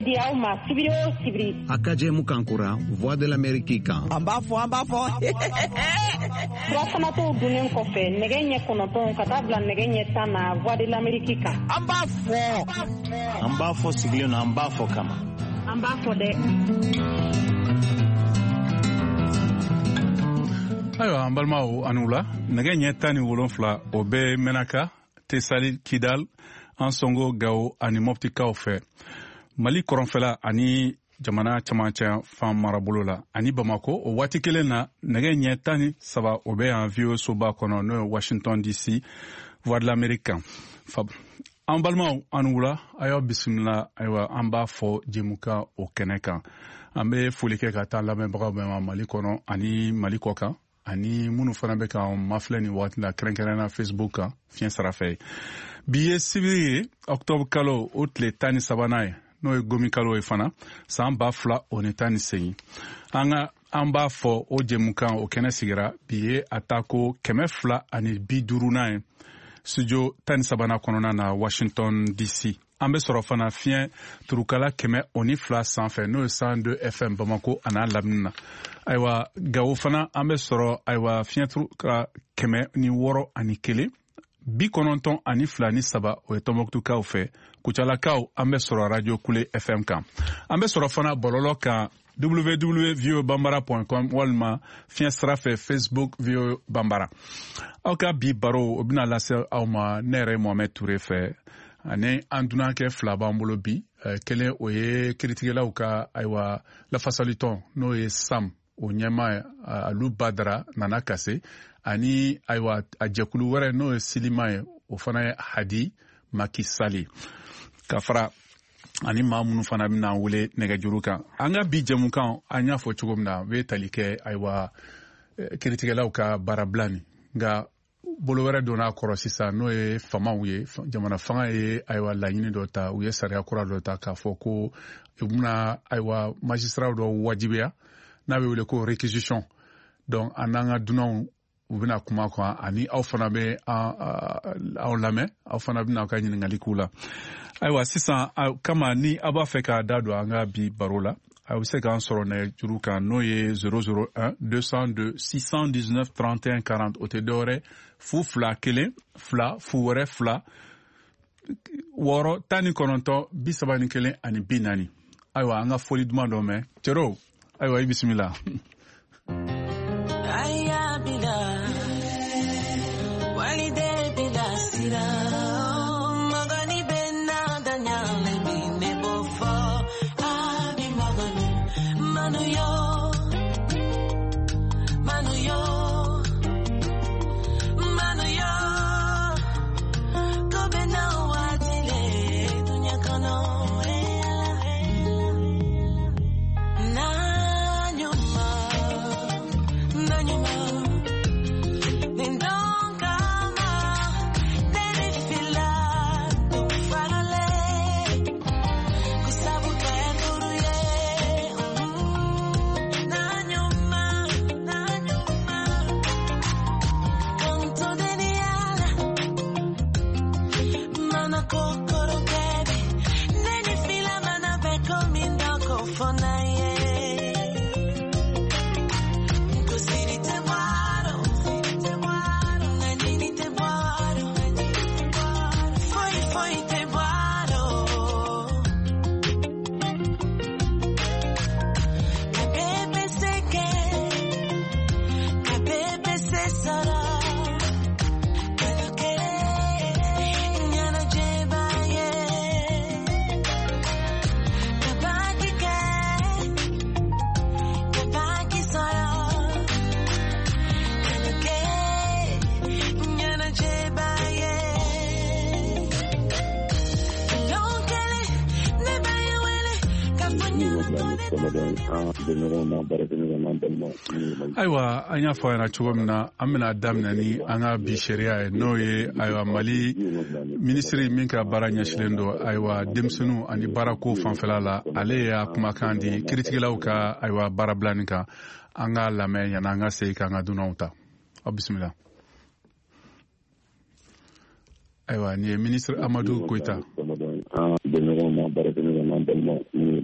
di aw ma sibiri o sibiri a ka jɛmu kan kura voix de l'amérique kan an b'a fɔ surafana tɔw dunnen kɔfɛ nɛgɛ ɲɛ 9 ka taa bila nɛgɛ ɲɛ 10 na voix de l'amérique kan an b'a fɔ sigilen an b'a fɔ kama an b'a fɔ dɛ. ayiwa an balimaw ani wula nɛgɛ ɲɛ 17 o bɛ Menaka, Tesali, Kidal, Ansongo, Gao ani Moptikaw fɛ Mali kɔrɔnfɛla ani jamana camancɛ fan marabolo la ani Bamako o waati kelen na nɛgɛ ɲɛ 13 o bɛ yan VOA soba kɔnɔ n'o ye Washington DC voix de l'Amérique kan an balimaw ani wula a y'aw bisimila ayiwa an b'a fɔ jɛmukan o kɛnɛ kan an bɛ foli kɛ ka taa lamɛnbagaw bɛɛ ma Mali kɔnɔ ani Mali kɔ kan ani minnu fana bɛ k'an mafilɛ nin waati la kɛrɛnkɛrɛnna Facebook kan fiɲɛ sira fɛ bi ye sibiri ye octobre kalo o tile 13 ye n'o ye gomi kalo ye fana san 2018 an b'a fɔ o jɛmukan o kɛnɛ sigira bi ye a ta ko 250 ye studio 13 kɔnɔna na Washington DC an bɛ sɔrɔ fana fiɲɛ turukala 102 sanfɛ n'o ye 102 FM Bamako an'a lamini na ayiwa Gawo fana an bɛ sɔrɔ ayiwa fiɲɛ turukala 106.1 92 ni 3 o ye Tɔnbɔkutukaw fɛ Kucalakaw an bɛ sɔrɔ radio Kule FM kan an bɛ sɔrɔ fana bɔlɔlɔ kan www.voabambara.com walima fiɲɛ sira fɛ Facebook VOA Bambara aw ka bi baro o bɛna lase aw ma ne yɛrɛ Mohamed Ture fɛ ani an dunankɛ 2 b'an bolo bi kelen o ye kiritigɛlaw ka ayiwa lafasalitɔn n'o ye Sam o ɲɛma Alu Badara Nana Kase ani ayiwa a jɛkulu wɛrɛ n'o ye Silima ye o fana ye Hadi Maki Sali ka fara ani maa minnu fana bɛna wele nɛgɛjuru kan an ka bi jɛmukan an y'a fɔ cogo min na bɛ tali kɛ ayiwa kiritigɛlaw ka baarabila nin nka bolo wɛrɛ donna kɔrɔ sisan n'o ye famaw ye jamana fanga ye ayiwa laɲini dɔ ta u ye sariya kura dɔ ta k'a fɔ ko u bɛna ayiwa magistrat dɔ wajibiya n'a bɛ wele ko réquisition donc an n'an ka dunanw u bɛna kuma kan ani aw fana bɛ aw lamɛn aw fana bɛna aw ka ɲininkali k'u la ayiwa sisan kama ni aw b'a fɛ k'a da don an ka bi baro la a bɛ se k'an sɔrɔ nɛgɛjuru kan n'o ye 001 202 619 31 40 o tɛ dɔwɛrɛ 2 2 0 2 6 19 31 ani 40 ayiwa an ka foli duman dɔ mɛn cɛro ayiwa i bisimila. ayiwa an y'a fɔ a ɲɛna cogo min na an bɛna daminɛ ni an ka bi sariya ye n'o ye ayiwa Mali minisiri min ka baara ɲɛsilen don ayiwa denmisɛnninw ani baarako fanfɛla la ale y'a kumakan di kiritigɛlaw ka ayiwa baarabila nin kan an ka lamɛn yanni an ka segin k'an ka dunanw ta aw bisimila. ayiwa nin ye minisiri Amadu Koyita.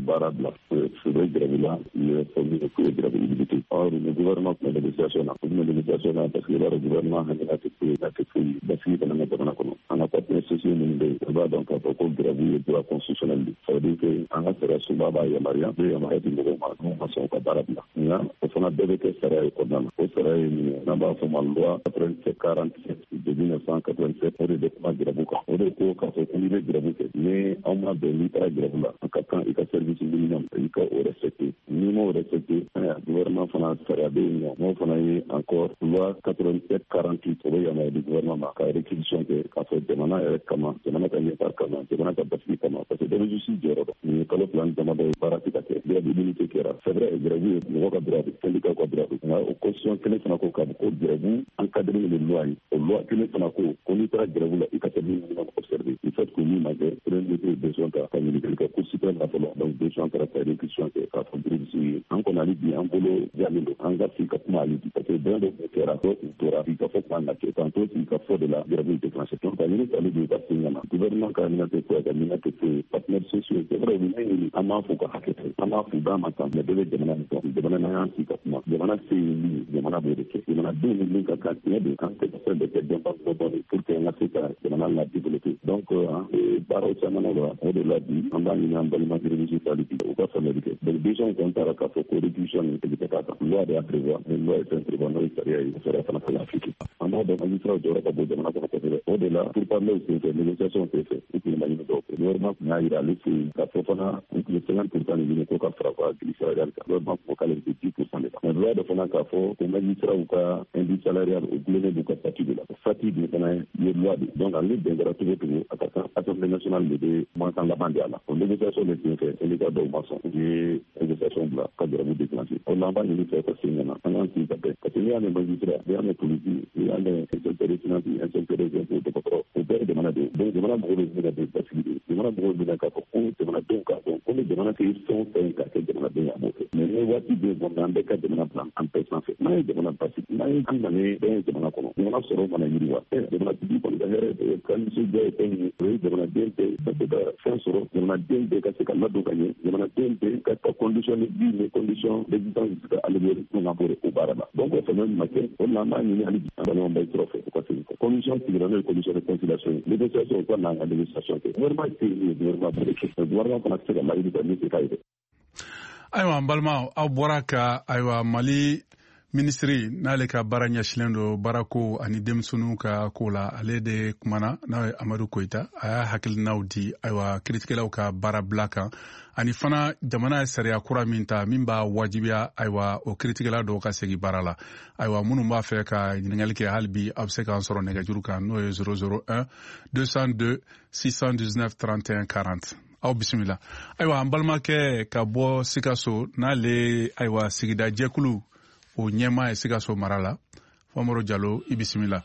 baara bila su bɛ grève la le famille de que grève illimité. Or le gouvernement fait des négociations là. Une négociation là parce que le gouvernement a été fait basé dans la gouvernement. On a pas de société minimale. Va donc à propos grève et droit constitutionnel. Ça veut dire que en a sera sous baba et Maria et Maria du mouvement on sont pas baara bila. Là on a devait que sera économique. Au sera namba formal loi 8747 de 1987 pour le document grève quoi. On est pour quand on est grève mais on a de l'itra grève là. Quand il y a service minimum il faut respecter. Minimum respecter. Le gouvernement fana sera bien. On fana encore loi 8748 pour le gouvernement a réquisition que quand on demande à comment demande à par comment demande à basculer comment parce que dans le justice de l'Europe il y a le plan demande à paratika il y a des limites qui era c'est vrai grève le droit de syndicat quoi grève au caution que les fana ko ka ko grève encadrer les lois que les fana ko on y tra grève là il faut minimum observer il faut que nous majeur prendre les besoins ka famille que ko super la donc besoin para faire réquisition que ka fabrique ici en qu'on a dit en bolo dialogue en gaffi ka kuma ali parce que dans le terrain tora il faut prendre la tête tantôt il faut de la grève de transition quand il est allé de le gouvernement quand il a fait quoi il a fait partenaires sociaux c'est vrai mais ama faut ka hakete ama faut dans ma temps de demana anti ka kuma demana c'est demana de que demana 2024 il y a des candidatures de débat pour que on a fait ça demana la développer donc baro chamana on de la dit en bas il y a un bel matériel digital au pas ça médical donc déjà on compte à la carte pour réduction de l'état loi de prévoir une loi est prévoir il serait ça la Afrique en bas donc il sera de la de demana au delà pour parler aussi de négociation fait et puis il donc normalement il y a le la profana le 50% de l'économie frappe Israël normalement pour caler 10% de la loi de fana ka fo ko magistrat ou ka indice salarial au global de fatigue la fatigue maintenant il loi donc en ligne d'ingratitude pour attaquant assemblée nationale de montant la bande là on négociation de fait et les gars de maçon et négociation de la cadre de déclencher on en va nous faire passer maintenant on anti tapé parce qu'il y a des magistrats il y a des politiques il y a des intérêts financiers intérêts de contrôle au père de malade donc de malade de facilité de malade de la carte de malade donc on est demandé qu'ils sont un cas de malade mais les voici de dans des cas de malade en personne fait mais de malade passé mais quand on est de malade comment on a solo malade yiriwa de malade dit pour les quand c'est de malade de fin solo de malade de cas que malade gagner de malade de cas conditions de conditions d'existence à l'évolution on a pour au barama donc on fait même matin on a mis à l'évolution on va être fait quoi c'est conditions qui les conditions de conciliation les négociations quoi dans la négociation normalement c'est normalement le gouvernement qu'on a fait la majorité de ces cas aywa balma aw bɔra ka aywa Mali ministre n'ale ka baara ɲɛsilen do baarako ani denmisɛnninw ka ko la ale de kumana n'o ye Amadu Koyita a y'a hakilinaw di aywa kiiritigɛlaw ka baara bila kan ani fana jamana ye sariya kura min ta min b'a wajibiya aywa o kiiritigɛla dɔw ka segi baara la aywa minnu b'a fɛ ka ɲininkali kɛ hali bi a bɛ se k'an sɔrɔ nɛgɛjuru kan n'o ye 001 202 619 31 40 aw bisimila aywa an balimakɛ ka bɔ Sikaso n'ale aywa sigida jɛkulu o ɲɛmaa ye Sikaso mara la Famoro Jalo i bisimila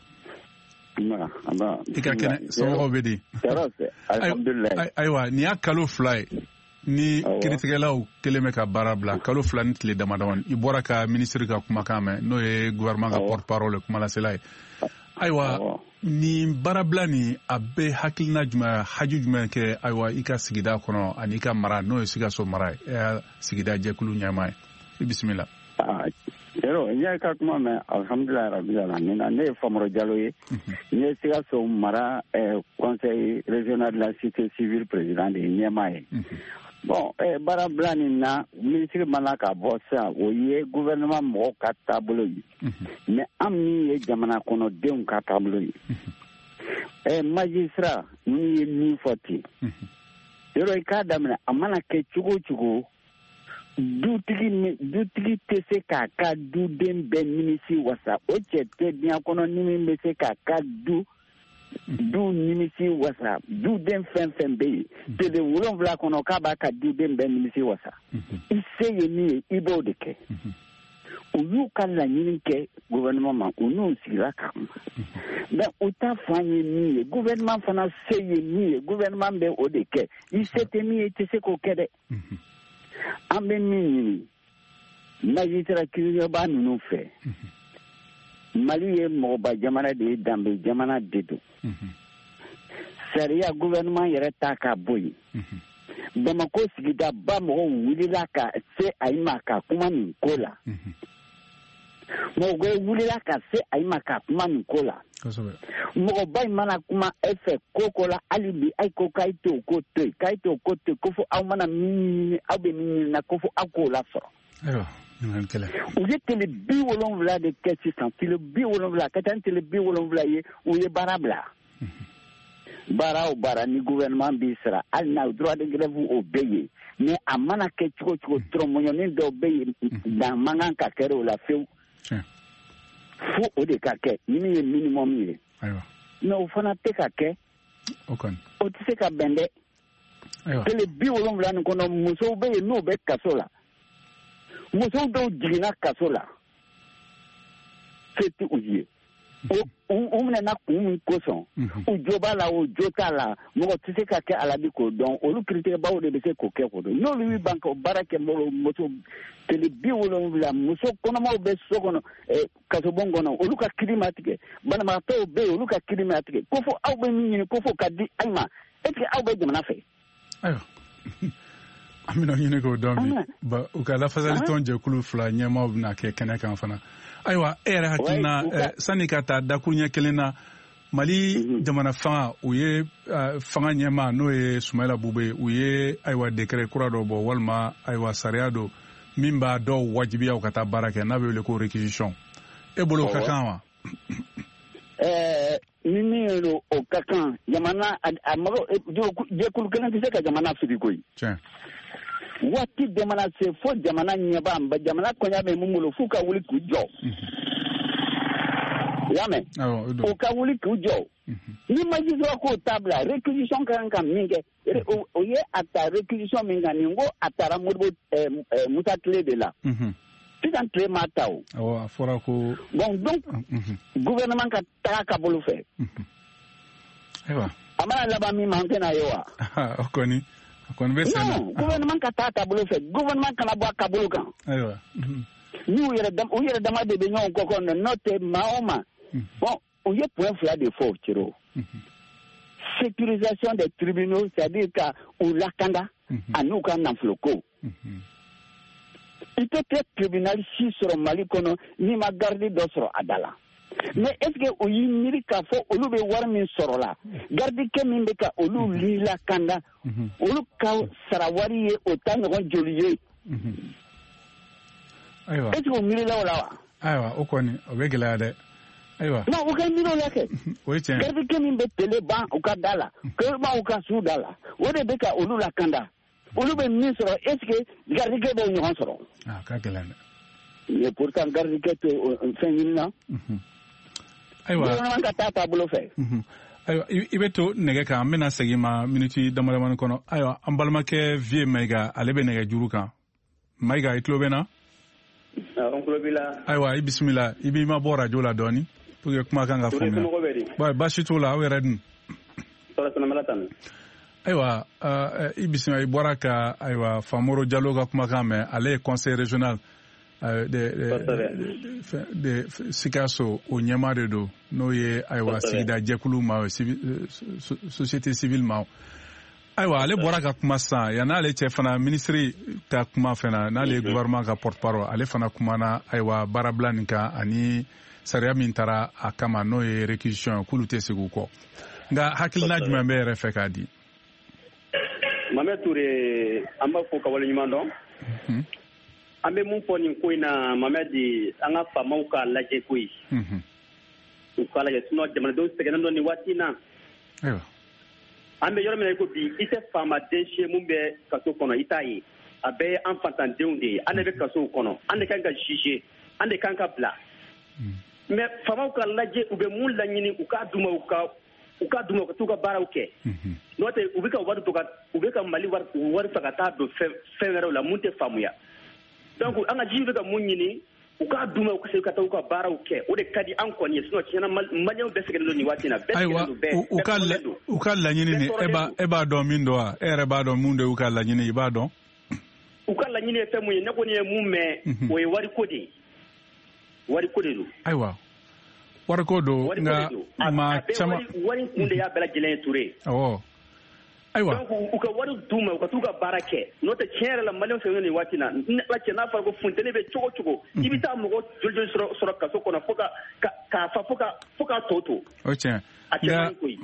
i ka kɛnɛ somɔgɔw bɛ di aywa nin y'a kalo 2 ye ni kiiritigɛlaw kelen bɛ ka baara bila kalo 2 ni tile damadamani i bɔra ka minisiri ka kumakan mɛn n'o ye gouvernement ka porte parole kumalasela ye aywa nin baarabila nin a bɛ hakilina jumɛn haju jumɛn kɛ aywa i ka sigida kɔnɔ ani i ka mara n'o ye Sikaso mara ye sigida jɛkulu ɲɛmaa ye i bisimila Yero nya ka kuma me alhamdulillah rabbil alamin ne Famoro Jalo ye ne Sikaso mara conseil régional de la cité civile président de Niamey bon baarabila nin na ministre mana ka bɔ sa o ye gouvernement mɔgɔw ka taabolo ye mais an min ye jamana kɔnɔdenw ka taabolo ye magistrat ni ye min fɔ ten yɔrɔ i k'a daminɛ a mana kɛ cogo o cogo dutigi tɛ se k'a ka duden bɛɛ nimisi wasa o cɛ tɛ diɲɛ kɔnɔ ni min bɛ se k'a ka du nimisi wasa duden fɛn fɛn bɛ yen tile 7 kɔnɔ k'a b'a ka duden bɛɛ nimisi wasa i se ye min ye i b'o de kɛ u y'u ka laɲini kɛ gouvernement ma u n'u sigira ka kuma mais u t'a fɔ an ye min ye gouvernement fana se ye min ye gouvernement bɛ o de kɛ i se tɛ min ye i tɛ se k'o kɛ dɛ an bɛ min ɲini magistrat kiiritigɛbaa ninnu fɛ Mali ye mɔgɔba jamana de ye danbe jamana de don sariya gouvernement yɛrɛ ta ka bɔ yen Bamako sigida ba mɔgɔw wulila ka se a ma ka kuma nin ko la mɔgɔ wulila ka se a ma ka kuma nin ko la mɔgɔ ba mana kuma e fɛ ko la hali bi ai ko k'a to ko to ko fo aw mana min aw bɛ min na ko fo aw k'o la sɔrɔ u ye tele 70 de kɛ sisan tele 70 ka taa tele 70 ye u ye baara bila baara o baara ni gouvernement bi sara hali n'a droit de grève o bɛɛ ye mais a mana kɛ cogo tɔrɔmɔɲɔnin dɔw bɛ ye dan man kan ka kɛ o la fewu fo o de ka kɛ ni min ye minimum ye mais o fana tɛ ka kɛ o tɛ se ka bɛn dɛ tele 70 nin kɔnɔ musow bɛ yen n'o bɛ kaso la musow dɔw jiginna kaso la se tɛ u ye u minɛna kun min kosɔn u jo b'a la o jo t'a la mɔgɔ tɛ se ka kɛ alabi k'o dɔn olu kiiritigɛbaaw de bɛ se k'o kɛ k'o dɔn n'olu bɛ ban ka baara kɛ muso tele 70 muso kɔnɔmaw bɛ so kɔnɔ kasobon kɔnɔ olu ka kiiri ma tigɛ banabagatɔw bɛ yen olu ka kiiri ma tigɛ ko fo aw bɛ min ɲini ko fo ka di aw ma est-ce que aw bɛ jamana fɛ ayiwa an bɛna ɲini k'o dɔn bi u ka lafasali tɔn jɛkulu 2 ɲɛmaaw bɛna kɛ kɛnɛ kan fana ayiwa e yɛrɛ hakilina sani ka taa dakuru ɲɛ kelen na Mali jamana fanga u ye fanga ɲɛmaa n'o ye Sumayila Bube u ye ayiwa décret kura dɔ bɔ walima ayiwa sariya dɔ min b'a dɔw wajibiya u ka taa baara kɛ n'a bɛ wele ko réquisition e bolo ka kan wa ni min ye o ka kan jamana a mago jɛkulu kelen tɛ se ka jamana fili koyi waati jamana se fo jamana ɲɛba jamana kɔɲa bɛ mun bolo f'u ka wuli k'u jɔ y'a mɛn u ka wuli k'u jɔ ni magistrat k'o ta bila réquisition ka kan ka min kɛ o ye a ta réquisition min kan nin ko a taara Modibo Musa tile de la sisan tile ma ta o a fɔra ko bon donc gouvernement ka taga ka bolo fɛ ayiwa a mana laban min ma an tɛna ye wa o kɔni bɛ sen na non gouvernement ka taga ka bolo fɛ gouvernement kana bɔ a ka bolo kan ayiwa ni u yɛrɛ dama de bɛ ɲɔgɔn kɔ kɔnɔ n'o tɛ maa o ma bon u ye point 2 de fɔ Ciro sécurisation des tribunaux c'est-à-dire ka u lakanda ani u ka nafolo ko i tɛ kɛ tribunal si sɔrɔ Mali kɔnɔ n'i ma garde dɔ sɔrɔ a da la mais est-ce que o y'i miiri k'a fɔ olu bɛ wari min sɔrɔ la gardikɛ min bɛ ka olu lakanda olu ka sara wari ye o ta ɲɔgɔn joli ye ayiwa est-ce que o miirila o la wa ayiwa o kɔni o bɛ gɛlɛya dɛ ayiwa non u ka miiri o la kɛ o ye tiɲɛ gardikɛ min bɛ tele ban u ka da la kɛlɛbaw ka su da la o de bɛ ka olu lakanda olu bɛ min sɔrɔ est-ce que gardikɛ b'o ɲɔgɔn sɔrɔ ka gɛlɛn dɛ mais pourtant gardikɛ tɛ fɛn ɲini na ayiwa gouvernement ka taa taabolo fɛ ayiwa i bɛ to nɛgɛ kan an bɛna segin ma miniti damadamani kɔnɔ ayiwa an balimakɛ Vie Mayiga ale bɛ nɛgɛ juru kan Mayiga i tulo bɛ na ayiwa i bisimila i b'i ma bɔ radio la dɔɔni pour que kuma kan ka faamuya baasi t'o la aw yɛrɛ dun ayiwa i bisimila i bɔra ka ayiwa Famoro Jalo ka kumakan mɛn ale ye conseil régional de Sikaso o ɲɛmaa de don n'o ye ayiwa sigida jɛkulu ma société civile ma ayiwa ale bɔra ka kuma sisan yan n'ale cɛ fana ministre ka kuma fana n'ale ye gouvernement ka porte parole ale fana kumana ayiwa baarabila nin kan ani sariya min taara a kama n'o ye réquisition k'olu tɛ segin u kɔ nka hakilina jumɛn bɛ yɛrɛ fɛ k'a di Mamɛ Ture an b'a fɔ ka waleɲuman dɔn an bɛ mun fɔ nin ko in na Mamɛdi an ka faamaw k'a lajɛ koyi u k'a lajɛ sinon jamanadenw sɛgɛnnen dɔ nin waati in na an bɛ yɔrɔ min na ko bi i tɛ faamaden si mun bɛ kaso kɔnɔ i t'a ye a bɛɛ ye an fatandenw de ye an de bɛ kasow kɔnɔ an de kan ka juger an de kan ka bila mais faamaw k'a lajɛ u bɛ mun laɲini u k'a d'u ma u ka t'u ka baaraw kɛ n'o tɛ u bɛ ka wari u bɛ ka Mali wari fɛ ka taa don fɛn wɛrɛw la mun tɛ faamuya donc an ka juge bɛ ka mun ɲini u k'a d'u ma u ka se ka taa u ka baaraw kɛ o de ka di an kɔni ye sinon tiɲɛna maliyɛnw bɛɛ sɛgɛnnen don nin waati in na bɛɛ sɛgɛnnen don bɛɛ u ka laɲini ni e b'a dɔn min don wa e yɛrɛ b'a dɔn mun de y'u ka laɲini i b'a dɔn u ka laɲini ye fɛn mun ye ne kɔni ye mun mɛn o ye wariko de ye wariko de don ayiwa wariko don nka maa caman wari kun de y'a bɛɛ lajɛlen ye Ture awɔ donc u ka wari d'u ma u ka t'u ka baara kɛ n'o tɛ tiɲɛ yɛrɛ la maliyɛnw fɛ nin waati na la cɛ n'a fɔra ko funteni bɛ cogo cogo i bɛ taa mɔgɔ joli sɔrɔ kaso kɔnɔ fo k'a tɔ to. O tiɲɛ. A cɛ man ɲi koyi.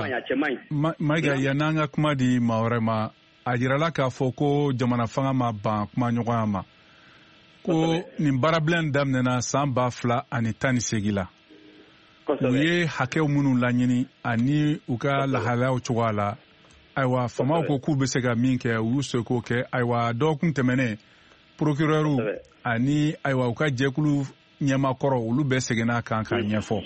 Mayiga yan'an ka kuma di maa wɛrɛ ma a jirala k'a fɔ ko jamana fanga ma ban kuma ɲɔgɔnya ma ko nin baarabila daminɛna san 2018 la. U ye hakɛw minnu laɲini ani u ka lahalayaw cogoya la ayiwa famaw ko k'u bɛ se ka min kɛ u y'u se k'o kɛ ayiwa dɔgɔkun tɛmɛnen procureur ani ayiwa u ka jɛkulu ɲɛmakɔrɔ olu bɛɛ seginna kan k'a ɲɛfɔ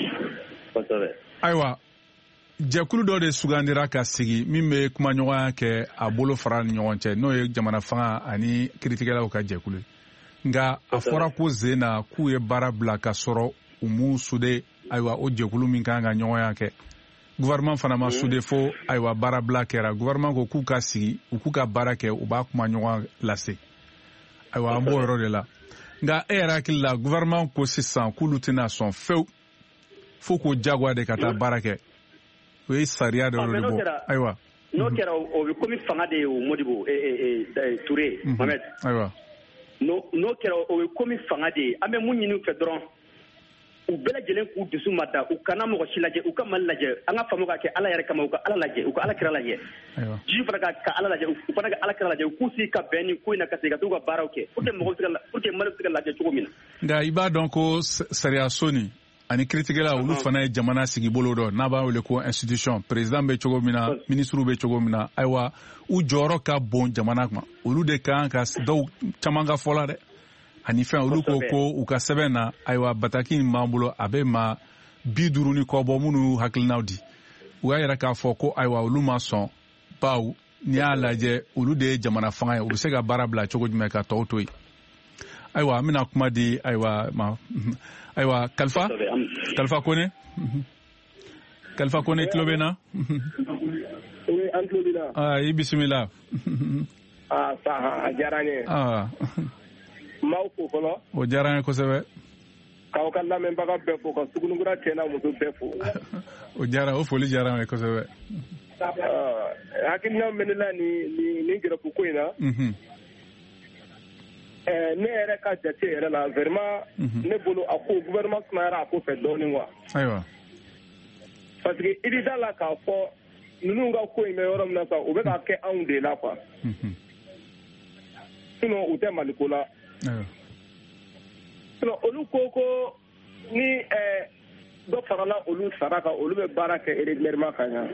ayiwa jɛkulu dɔ de sugandira ka sigi min bɛ kumaɲɔgɔnya kɛ a bolo fara ni ɲɔgɔn cɛ n'o ye jamana fanga ani kiiritigɛlaw ka jɛkulu nka a fɔra ko zen na k'u ye baara bila ka sɔrɔ u m'u sude ayiwa o jɛkulu min kan ka ɲɔgɔnya kɛ gouvernement fana ma sude fo ayiwa baara bila kɛra gouvernement ko k'u ka sigi u k'u ka baara kɛ u b'a kuma ɲɔgɔn lase ayiwa an b'o yɔrɔ de la nka e yɛrɛ hakili la gouvernement ko sisan k'olu tɛna sɔn fewu fo k'o jagoya de ka taa baara kɛ o ye sariya de bɔ ayiwa n'o kɛra o bɛ komi fanga de ye o Modibo Touré Mohamed ayiwa n'o kɛra o bɛ komi fanga de ye an bɛ mun ɲini u fɛ dɔrɔn u bɛɛ lajɛlen k'u dusu ma da u kana mɔgɔ si lajɛ u ka Mali lajɛ an ka faamu ka kɛ Ala yɛrɛ kama u ka Ala lajɛ u ka Ala kira lajɛ juge fana ka Ala lajɛ u fana ka Ala kira lajɛ u k'u sigi ka bɛn ni ko in na ka se ka t'u ka baaraw kɛ pour que Mali bɛ se ka lajɛ cogo min na. Nka i b'a dɔn ko sariya so nin ani kiiritigɛla olu fana ye jamana sigi bolo dɔ n'a b'a wele ko institution président bɛ cogo min na ministre bɛ cogo min na ayiwa u jɔyɔrɔ ka bon jamana kan olu de kan ka dɔw caman ka fɔ la dɛ. Ani fɛn olu ko u ka sɛbɛn na ayiwa bataki min b'an bolo a bɛ maa 50 ni kɔ bɔ minnu hakilinaw di u y'a yɛrɛ k'a fɔ ko ayiwa olu ma sɔn baw n'i y'a lajɛ olu de ye jamana fanga ye u bɛ se ka baara bila cogo jumɛn ka tɔw to yen ayiwa an bɛna kuma di ayiwa Kalifa Kone Kalifa Kone tulo bɛ na an tulo b'i la i bisimila a diyara n ye maaw fo fɔlɔ o diyara n ye kosɛbɛ k'aw ka lamɛnbaga bɛɛ fo ka Sugununkura cɛ n'a muso bɛɛ fo o foli diyara n ye kosɛbɛ hakilinaw bɛ ne la nin gɛrɛfu ko in na ne yɛrɛ ka jate yɛrɛ la vraiment ne bolo a ko gouvernement sumayara a ko fɛ dɔɔnin quoi ayiwa parce que i bɛ da la k'a fɔ ninnu ka ko in bɛ yɔrɔ min na sa u bɛ ka kɛ anw de la quoi sinon u tɛ Mali ko la sinon olu ko ni dɔ farala olu sara kan olu bɛ baara kɛ régulièrement ka ɲa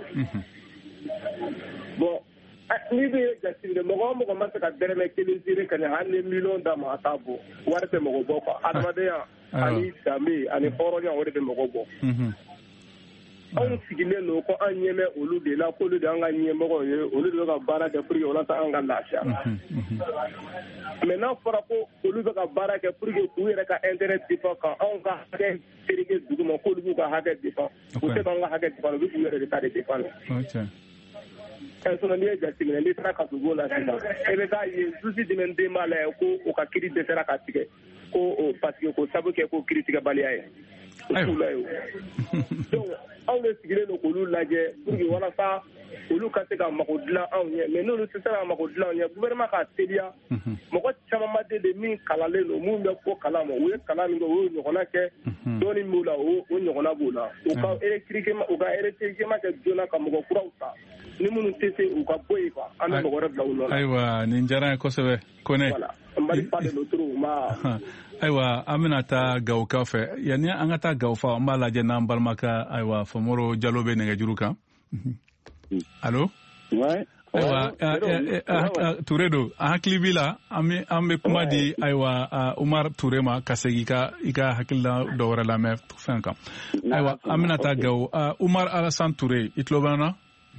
bon n'i bɛ jateminɛ mɔgɔ o mɔgɔ ma se ka dɛrɛmɛ kelen ziiri ka ɲa hali ni miliyɔn d'a ma a t'a bɔ wari tɛ mɔgɔ bɔ quoi adamadenya ani danbe ani hɔrɔnya o de bɛ mɔgɔ bɔ anw sigilen don ko an ɲɛ bɛ olu de la k'olu de an ka ɲɛmɔgɔw ye olu de bɛ ka baara kɛ pour que walasa an ka lafiya mais n'a fɔra ko olu bɛ ka baara kɛ pour que k'u yɛrɛ ka intérêt défend ka anw ka hakɛ tereke dugu ma k'olu b'u ka hakɛ défend u tɛ k'an ka hakɛ défend u bɛ k'u yɛrɛ de ta de défend sinon n'i ye jateminɛ n'i taara kasobo la sisan e bɛ taa ye juge jumɛn den b'a la ko u ka kiiri dɛsɛra ka tigɛ ko parce que ko sabu kɛ ko kiiri tigɛbaliya ye o la ye donc anw de sigilen don k'olu lajɛ pour que walasa olu ka se ka mago dilan anw ɲɛ mais n'olu tɛ se ka mago dilan anw ɲɛ gouvernement ka teliya mɔgɔ caman ba de min kalanlen don mun bɛ ko kalan ma u ye kalan min kɛ u y'o ɲɔgɔnna kɛ dɔɔnin b'u la o ɲɔgɔnna b'u la u ka électrifiement kɛ joona ka mɔgɔ kuraw ta ni minnu tɛ se u ka bɔ yen quoi an bɛ mɔgɔ wɛrɛ bila u nɔ la ayiwa nin diyara n ye kosɛbɛ Kone Mali pas de l'autre ayiwa an bɛna taa Gawukaw fɛ yanni an ka taa Gawufa an b'a lajɛ n'an balimakɛ ayiwa Famoro Jalo bɛ nɛgɛjuru kan allo ayiwa Ture don a hakili b'i la an bɛ kuma di ayiwa Umar Ture ma ka segin i ka hakilina dɔ wɛrɛ lamɛn fɛn kan ayiwa an bɛna taa Gawo Umar Alassane Ture i tulo b'an na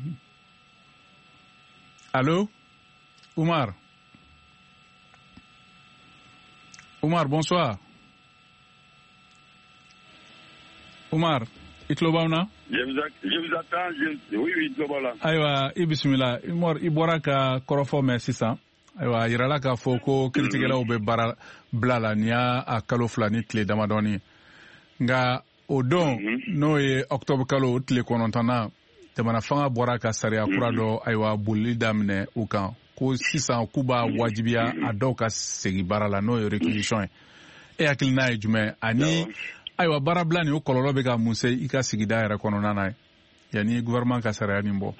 allo Umar bonsoir Umar i tulo b'an na je vous attends oui tulo b'aw la ayiwa i bisimila Umar i bɔra ka kɔrɔfɔ mɛn sisan ayiwa a yirala k'a fɔ ko kiiritigɛlaw bɛ baara bila la nin y'a kalo 2 ni tile damadɔni nka o don n'o ye octobre kalo o tile 9nan jamana fanga bɔra ka sariya kura dɔ ayiwa bolili daminɛ u kan ko sisan k'u b'a wajibiya a dɔw ka segin baara la n'o ye réquisition ye hakilina ye jumɛn ani ayiwa baarabila nin o kɔlɔlɔ bɛ ka mun se i ka sigida yɛrɛ kɔnɔna na yanni gouvernement ka sariya nin bɔ.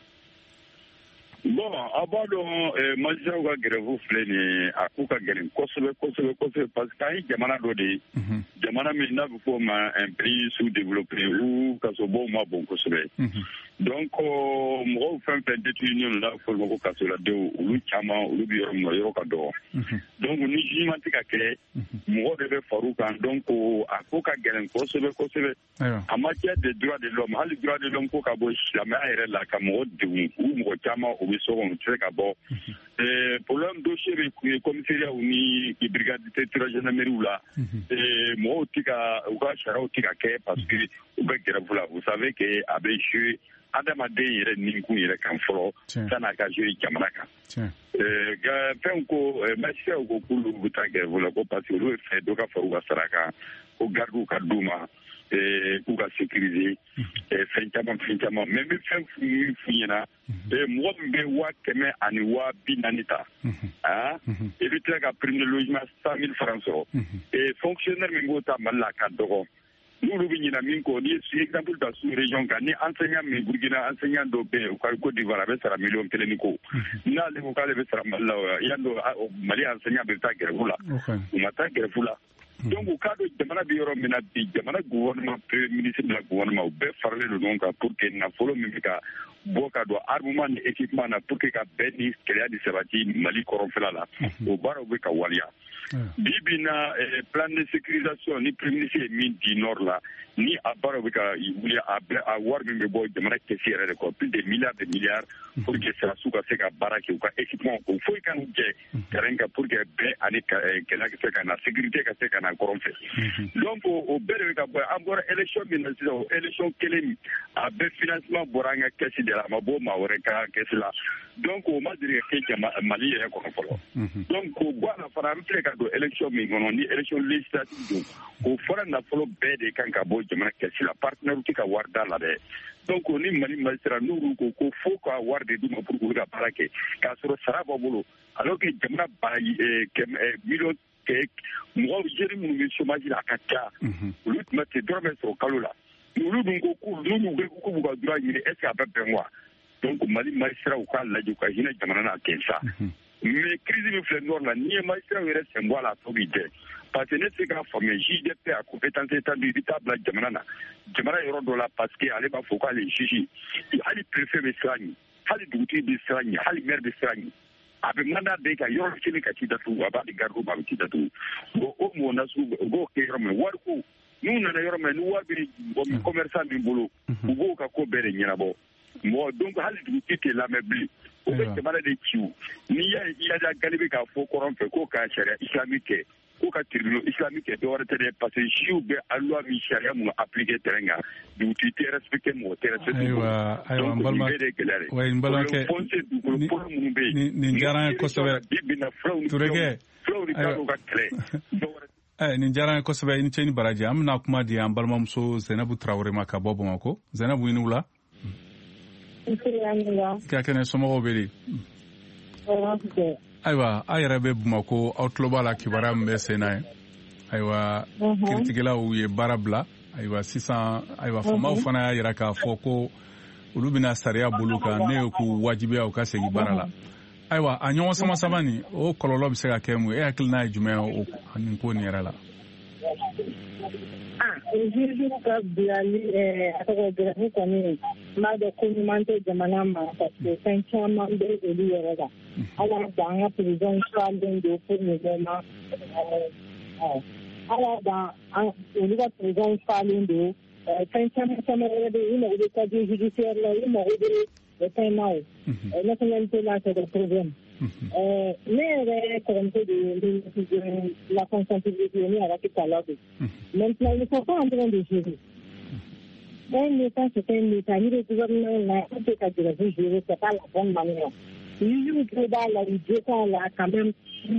Bon, a b'a dɔn magistrat ka grève filɛ nin ye a ko ka gɛlɛn kosɛbɛ kosɛbɛ kosɛbɛ parce que an ye jamana dɔ de ye jamana min n'a bɛ fɔ o ma un pays sous-développé ou kasobɔw ma bon kosɛbɛ donc mɔgɔw fɛn fɛn détenus n'a fɔ olu ma ko kasoladenw olu caman olu bɛ yɔrɔ min na yɔrɔ ka dɔgɔ donc ni jugement tɛ ka kɛ mɔgɔw de bɛ far'u kan donc a ko ka gɛlɛn kosɛbɛ kosɛbɛ en matière de droit de l'homme hali droit de l'homme ko ka bɔ silamɛya yɛrɛ la ka mɔgɔ degun u mɔgɔ caman u bɛ so kɔnɔ u tɛ se ka bɔ problème dossier bɛ commissariat ni brigade territoriale gendarmerie la mɔgɔw tɛ ka u ka sariyaw tɛ ka kɛ parce que u bɛ grève la vous savez que a bɛ jouer adamaden yɛrɛ ninkun yɛrɛ kan fɔlɔ san'a ka jouer jamana kan fɛnw ko magistrat ko k'olu bɛ taa grève la ko parce que olu ye fɛn dɔ ka fara u ka sara kan ko gardiw ka d'u ma k'u ka sécuriser fɛn caman mais n bɛ fɛn f'u ɲɛna mɔgɔ min bɛ 140,000 ta i bɛ tila ka prime de logement 100,000 francs sɔrɔ fonctionnaire min b'o ta Mali la ka dɔgɔ n'olu bɛ ɲina min kɔ ni ye exemple ta sous région kan ni enseignant min Burkina enseignant dɔ bɛ yen u ka Côte d'Ivoire a bɛ sara 1,1 ni ko n'ale ko k'ale bɛ sara Mali la yan dɔ Mali enseignant bɛ taa grève la u ma taa grève la donc u k'a dɔn jamana bɛ yɔrɔ min na bi jamana gouvernement premier ministre de la gouvernement u bɛɛ faralen don ɲɔgɔn kan pour que nafolo min bɛ ka bɔ ka don armement ni équipement na pour que ka bɛn ni kɛlɛya ni sabati Mali kɔrɔnfɛla la o baaraw bɛ ka waliya bi bi na plan de sécurisation ni premier ministre ye min di nord la ni a baaraw bɛ ka wuli a wari min bɛ bɔ jamana kɛsi yɛrɛ de kɔ plus de milliards pour que sirasiw ka se ka baara kɛ u ka équipement ko foyi ka n'u jɛ terrain kan pour que bɛn ani kɛlɛ ka se ka na sécurité ka se ka na kɔrɔn fɛ donc o bɛɛ de bɛ ka bɔ an bɔra élection min na sisan o élection kelen a bɛɛ financement bɔra an ka kɛsi de la a ma bɔ maa wɛrɛ ka kɛsi la donc o ma deli ka kɛ Mali yɛrɛ kɔnɔ fɔlɔ donc o bɔ a la fana an filɛ ka don élection min kɔnɔ ni élection législative don o fɔra nafolo bɛɛ de kan ka bɔ jamana kɛsi la partenaire tɛ ka wari d'a la dɛ donc ni Mali magistrat n'olu ko fo ka wari de d'u ma pour que ka baara kɛ k'a sɔrɔ sara b'a bolo alors que jamana million mɔgɔw jeunes minnu bɛ chômage la a ka ca olu tun bɛ ten dɔrɔmɛ sɔrɔ kalo la olu dun ko n'olu ko b'u ka droit ɲini est ce que a bɛ bɛn wa donc Mali magistrat u k'a lajɛ u ka hinɛ jamana na kɛ sa mais crise min filɛ nord la n'i ye magistrat yɛrɛ sen bɔ a la a tɔ b'i jɛ parce que ne tɛ se k'a faamuya JDP a compétence étendue i bɛ taa bila jamana na jamana yɔrɔ dɔ la parce que ale b'a fɔ k'ale juge hali préfet bɛ siran ɲɛ hali dugutigi bɛ siran ɲɛ hali maire bɛ siran ɲɛ a bɛ mandat bɛɛ ka yɔrɔ kelen ka ci datugu a b'a di gardiw ma a bɛ ci datugu bon o mɔgɔ nasugu u b'o kɛ yɔrɔ min wari ko n'u nana yɔrɔ min ni wari bɛ commerçant min bolo u b'o ka ko bɛɛ de ɲɛnabɔ mɔgɔ donc hali dugutigi tɛ lamɛn bilen o bɛ jamana de ci n'i y'a ye Yaya Gale bɛ k'a fɔ kɔrɔn fɛ k'o ka sariya islamique kɛ k'o ka tribunal islamique kɛ dɔwɛrɛ tɛ dɛ parce que siw bɛ a loi min sariya mun appliqué terrain kan dugutigi tɛ respecté mɔgɔ tɛ respecté donc nin bɛɛ de ye gɛlɛya de ye problème foncier dugukolo polo minnu bɛ yen nin diyara n ye kosɛbɛ bi na fulaw ni kadɔw ka kɛlɛ nin diyara n ye kosɛbɛ i ni ce ni baraji an bɛna kuma di an balimamuso Zainabu Traoré ma ka bɔ Bamakɔ Zainabu i ni wula k'a kɛnɛ somɔgɔw bɛ di ayiwa a yɛrɛ bɛ Bamakɔ aw tulo b'a la kibaruya min bɛ sen na ye ayiwa kiiritigɛlaw ye baara bila ayiwa sisan ayiwa famaw fana y'a jira k'a fɔ ko olu bɛna sariya bolo kan ne ye k'u wajibiya u ka segin baara la ayiwa a ɲɔgɔn sama nin o kɔlɔlɔ bɛ se ka kɛ mun e hakilina ye jumɛn ye nin ko nin yɛrɛ la juge ka bilali a tɔgɔ grève kɔni n b'a dɔn ko ɲuman tɛ jamana ma parce que fɛn caman bɛ olu yɛrɛ la ala dan an ka président falen don pour mɔgɔw ma ala dan olu ka président falen don fɛn caman wɛrɛ bɛ yen i mago bɛ casier judiciaire la i mago bɛ fɛn na o nationalité la c'est le problème ne yɛrɛ kɔrɔmuso de la fonction publique ne yɛrɛ tɛ kala de maintenant ils ne sont pas en train de gérer un état c'est un état ni le gouvernement n'a pas de cas de gérer c'est pas la bonne manière ils jouent bas là ils défendent là quand même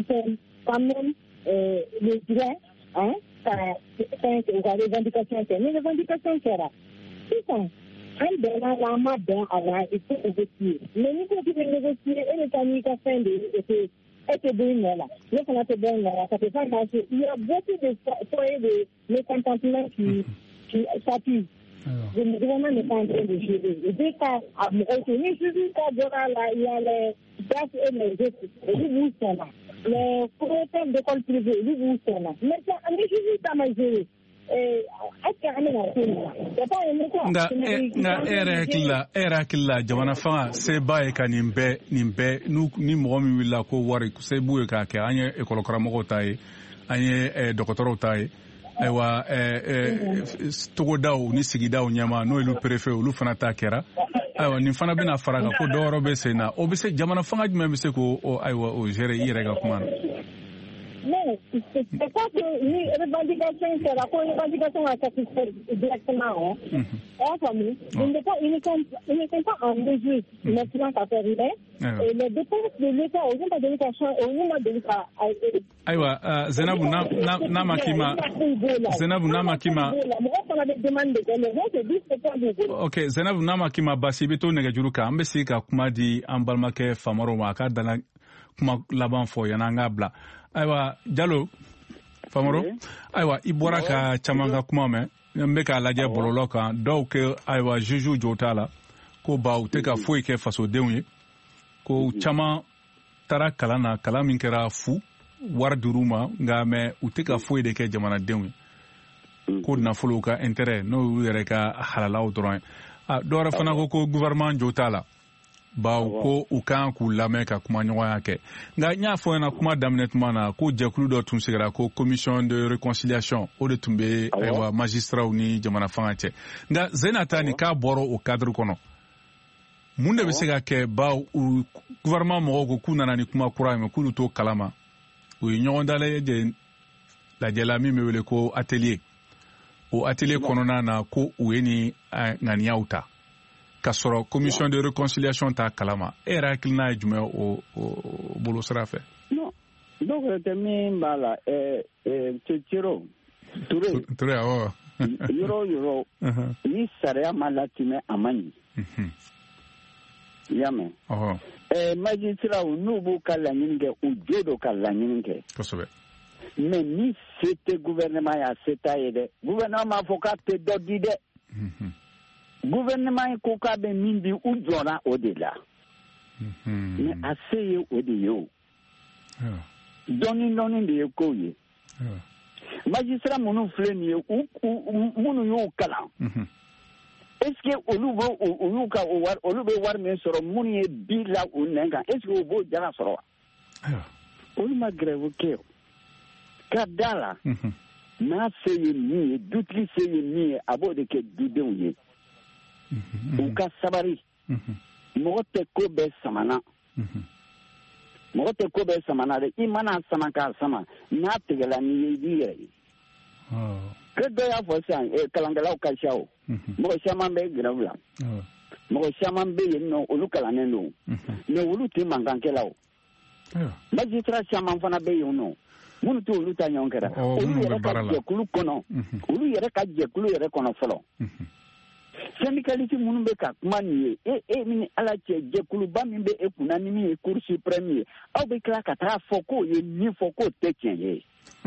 le droit hein ça c'est les revendications mais les revendications c'est là un bɛnna la an ma bɛn a la il faut négocier mais n'i ko k'i bɛ négocier e bɛ taa n'i ka fɛn de ye e tɛ bɔ i nɔ la ne fana tɛ bɔ i nɔ la ça peut pas marcher il y a beaucoup de foyers de mécontentement qui s'appuient. Le gouvernement n'est pas en train de gérer. Et dès qu'à ni suivi qu'à Bora là, il y a les places et les autres. Et les bouts sont là. Les professeurs d'école privée, les bouts sont là. Mais ça, on est suivi ça m'a géré. nga era hakilla jamana fanga se baye ka nin bɛɛ ni mɔgɔ min wulila ko wari se buye ka kɛ an ye école karamɔgɔw ta ye an ye dɔgɔtɔrɔw ta ye ayiwa togodaw ni sigidaw ɲɛma n'o olu préfet olu fana ta kɛra ayiwa nin fana bɛna fara kan ko dɔwɛrɛ bɛ sen na o bɛ se jamana fanga jumɛn bɛ se ko ayiwa o gérer i yɛrɛ ka kuma na. Non, c'est pas que ni revendication, c'est la revendication à satisfaire directement. Enfin, ils ne sont pas en mesure maintenant qu'à faire rien. Et les dépenses de l'État, au niveau de l'éducation, au niveau de l'État. Aïwa, Zainabou Namakima. Ok, Zainabou Namakima basi bito negajuru ka ambesi ka kuma di an balimakɛ Famaro ma ka dana kuma laban fɔ yana an ka bila. Ayiwa Jalo Famaro ayiwa i bɔra ka caman ka kuma mɛn n bɛ k'a lajɛ bɔlɔlɔ kan dɔw kɛ ayiwa juge jo t'a la ko ba u tɛ ka foyi kɛ fasodenw ye ko caman taara kalan na kalan min kɛra fu wari dir'u ma nka mɛ u tɛ ka foyi de kɛ jamanadenw ye ko nafolow ka intérêt n'o y'u yɛrɛ ka halalaw dɔrɔn ye dɔw yɛrɛ fana ko gouvernement jo t'a la baw ko u kan k'u lamɛn ka kuma ɲɔgɔnya kɛ nka n y'a fɔ ɲɛna kuma daminɛ tuma na ko jɛkulu dɔ tun sigira ko commission de réconciliation o de tun bɛ ayiwa magistraw ni jamana fanga cɛ nka Zenata ni k'a bɔra o cadre kɔnɔ mun de bɛ se ka kɛ baw gouvernement mɔgɔw ko k'u nana ni kuma kura ye k'olu t'o kalama u ye ɲɔgɔn dalajɛ lajɛla min bɛ wele ko atelier o atelier kɔnɔna na ko u ye ni ŋaniyaw ta ka sɔrɔ commission de réconciliation ta kalama e yɛrɛ hakilina ye jumɛn o bolo sira fɛ. non donc tɛ min b'a la Cero Ture awɔ yɔrɔ o yɔrɔ ni sariya ma latimɛ a ma ɲi i y'a mɛn magistraw n'u b'u ka laɲini kɛ u jo do ka laɲini kɛ kosɛbɛ mais ni se tɛ gouvernement ye a se t'a ye dɛ gouvernement m'a fɔ k'a tɛ dɔ di dɛ gouvernement ko k'a bɛ min di u jɔra o de la mais a se ye o de ye o dɔɔni de ye kow ye magistrat minnu filɛ nin ye minnu y'u kalan est ce que olu bɛ wari min sɔrɔ minnu ye bi la u nɛn kan est ce que u b'o jara sɔrɔ wa olu ma grève kɛ ka da la n'a se ye min ye dutigi se ye min ye a b'o de kɛ dudenw ye u ka sabari mɔgɔ tɛ ko bɛɛ samana mɔgɔ tɛ ko bɛɛ samana dɛ i mana sama k'a sama n'a tigɛla n'i ye i b'i yɛrɛ ye que dɔ y'a fɔ sisan kalankɛlaw ka ca o mɔgɔ caman bɛ grève la mɔgɔ caman bɛ yen nɔ olu kalannen don mais olu tɛ mankankɛlaw magistrat caman fana bɛ yen nɔ minnu tɛ olu ta ɲɔgɔn kɛra olu yɛrɛ ka jɛkulu kɔnɔ olu yɛrɛ ka jɛkulu yɛrɛ kɔnɔ fɔlɔ syndicaliste minnu bɛ ka kuma nin ye e ni ala cɛ jɛkuluba min bɛ e kunna ni min ye cour suprême ye aw bɛ tila ka taa fɔ k'o ye min fɔ k'o tɛ tiɲɛ ye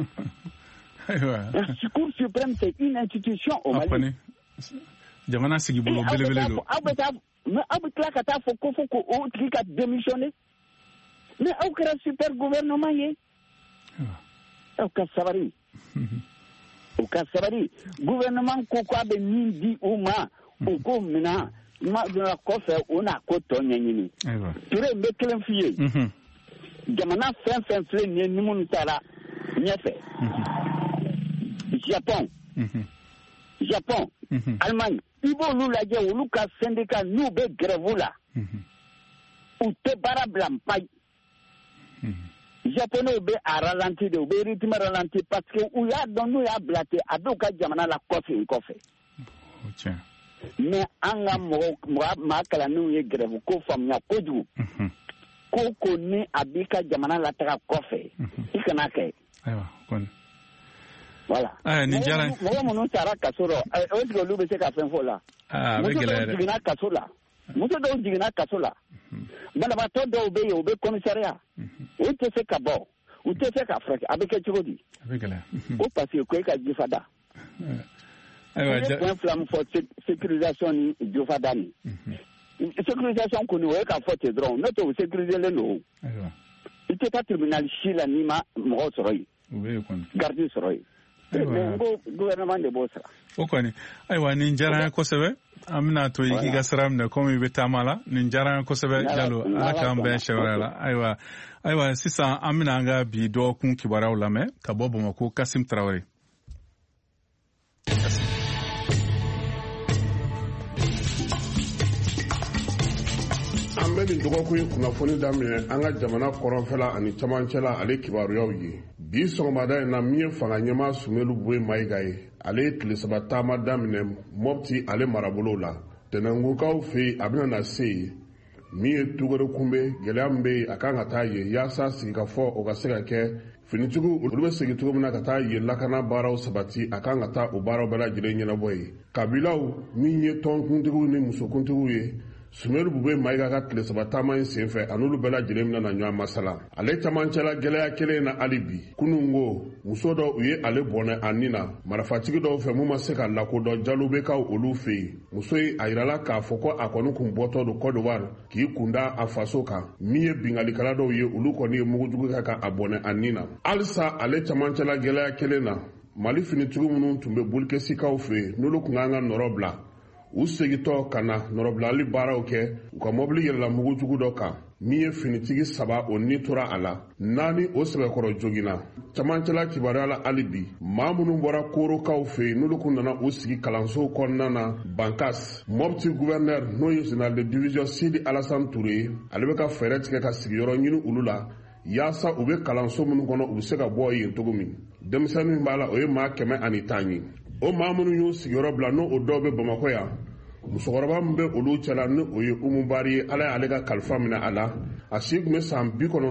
la cour suprême c'est une institution au Mali jamana sigi bolo belebele do aw bɛ tila ka taa fɔ ko fo ko o tigi ka démissionner mais aw kɛra super gouvernement ye aw ka sabari u ka sabari gouvernement ko k'a bɛ min di u ma u k'o minɛ ma donna kɔfɛ u n'a ko tɔ ɲɛɲini Ture n bɛ kelen f'i ye jamana fɛn fɛn filɛ nin ye ni minnu taara ɲɛfɛ Japon Allemagne i b'olu lajɛ olu ka syndicat n'u bɛ grève la u tɛ baara bila npayi japonais bɛ a ralenti de u bɛ rythme ralenti parce que u y'a dɔn n'u y'a bila ten a b'u ka jamana la kɔfɛ mais an ka maa kalannenw ye grève ko faamuya kojugu ko ni a b'i ka jamana lataga kɔfɛ i kana kɛ Voilà. Mɔgɔ minnu taara kaso la est-ce que olu bɛ se ka fɛn fɔ la? Muso dɔw jiginna kaso la. Banabaatɔ dɔw bɛ yen u bɛ commissariat. U tɛ se ka bɔ. U tɛ se ka furakɛ. A bɛ kɛ cogo di? O parce que ko e ka jifa da. Point fila min fɔ sécurisation ni jifa da ni. Sécurisation kɔni o ye ka fɔ ten dɔrɔn n'o tɛ o sécuriselen don. I tɛ taa tribunal si la n'i ma mɔgɔ sɔrɔ yen. Garde sɔrɔ yen. Gouvernement de b'o sara. O kɔni ayiwa nin diyara n ye kosɛbɛ an bɛna to i k'i ka sira minɛ komi i bɛ taama la nin diyara n ye kosɛbɛ Jalo ala k'an bɛn sɛ wɛrɛ la ayiwa sisan an bɛna an ka bi dɔgɔkun kibaruyaw lamɛn ka bɔ Bamakɔ Kasim Tarawele. An bɛ nin dɔgɔkun in kunnafoni daminɛ an ka jamana kɔrɔnfɛla ani camancɛla ale kibaruyaw ye. Bi sɔgɔmada in na min ye fanga ɲɛmaa Sumelu Boye Mayiga ye ale ye tile saba taama daminɛ Mopti ale marabolo la. Tɛnɛngukaw fɛ yen a bɛna na se yen min ye tugore kunbɛ gɛlɛya min bɛ yen a kan ka taa yen yaasa sigikafɔ o ka se ka kɛ finitigiw olu bɛ segin cogo min na ka taa yen lakana baaraw sabati a kan ka taa o baaraw bɛɛ lajɛlen ɲɛnabɔ yen. Kabilaw min ye tɔnkuntigiw ni musokuntigiw ye Sumelu Boye Mayiga ka tile saba taama in senfɛ an'olu bɛɛ lajɛlen bɛna na ɲɔgɔn masala. Ale camancɛla gɛlɛya kelen na hali bi. Kunungo muso dɔw u ye ale bɔnɛ a nin na. Marifatigi dɔw fɛ mun ma se ka lakodɔn Jalobekaw olu fɛ yen. Muso ye a yirala k'a fɔ ko a kɔni kun bɔtɔ don Côte d'Ivoire k'i kunda a faso kan. Min ye bingalikɛla dɔw ye olu kɔni ye mugujugu kɛ ka a bɔnɛ a nin na. Halisa ale camancɛla gɛlɛya kelen na Mali finitigiw minnu tun bɛ bolikɛsikaw fɛ yen n'olu kun kan ka nɔrɔ bila. U segitɔ ka na nɔrɔbilali baaraw kɛ u ka mɔbili yɛlɛla mugujugu dɔ kan min ye finitigi saba o ni tora a la 4 o sɛbɛkɔrɔ joginna. Camancɛla kibaruya la hali bi maa minnu bɔra korokaw fɛ yen n'olu kun nana u sigi kalansow kɔnɔna na Bankas Mopti gouverneur n'o ye général de division Sidi Alassane Touré ale bɛ ka fɛɛrɛ tigɛ ka sigiyɔrɔ ɲini olu la yaasa u bɛ kalanso minnu kɔnɔ u bɛ se ka bɔ yen cogo min. Denmisɛnnin b'a la o ye maa 110 ye. O maa minnu y'u sigiyɔrɔ bila n'o o dɔw bɛ Bamakɔ yan musokɔrɔba min bɛ olu cɛla ni o ye Umu Bari ye ala y'ale ka kalifa minɛ a la a si tun bɛ san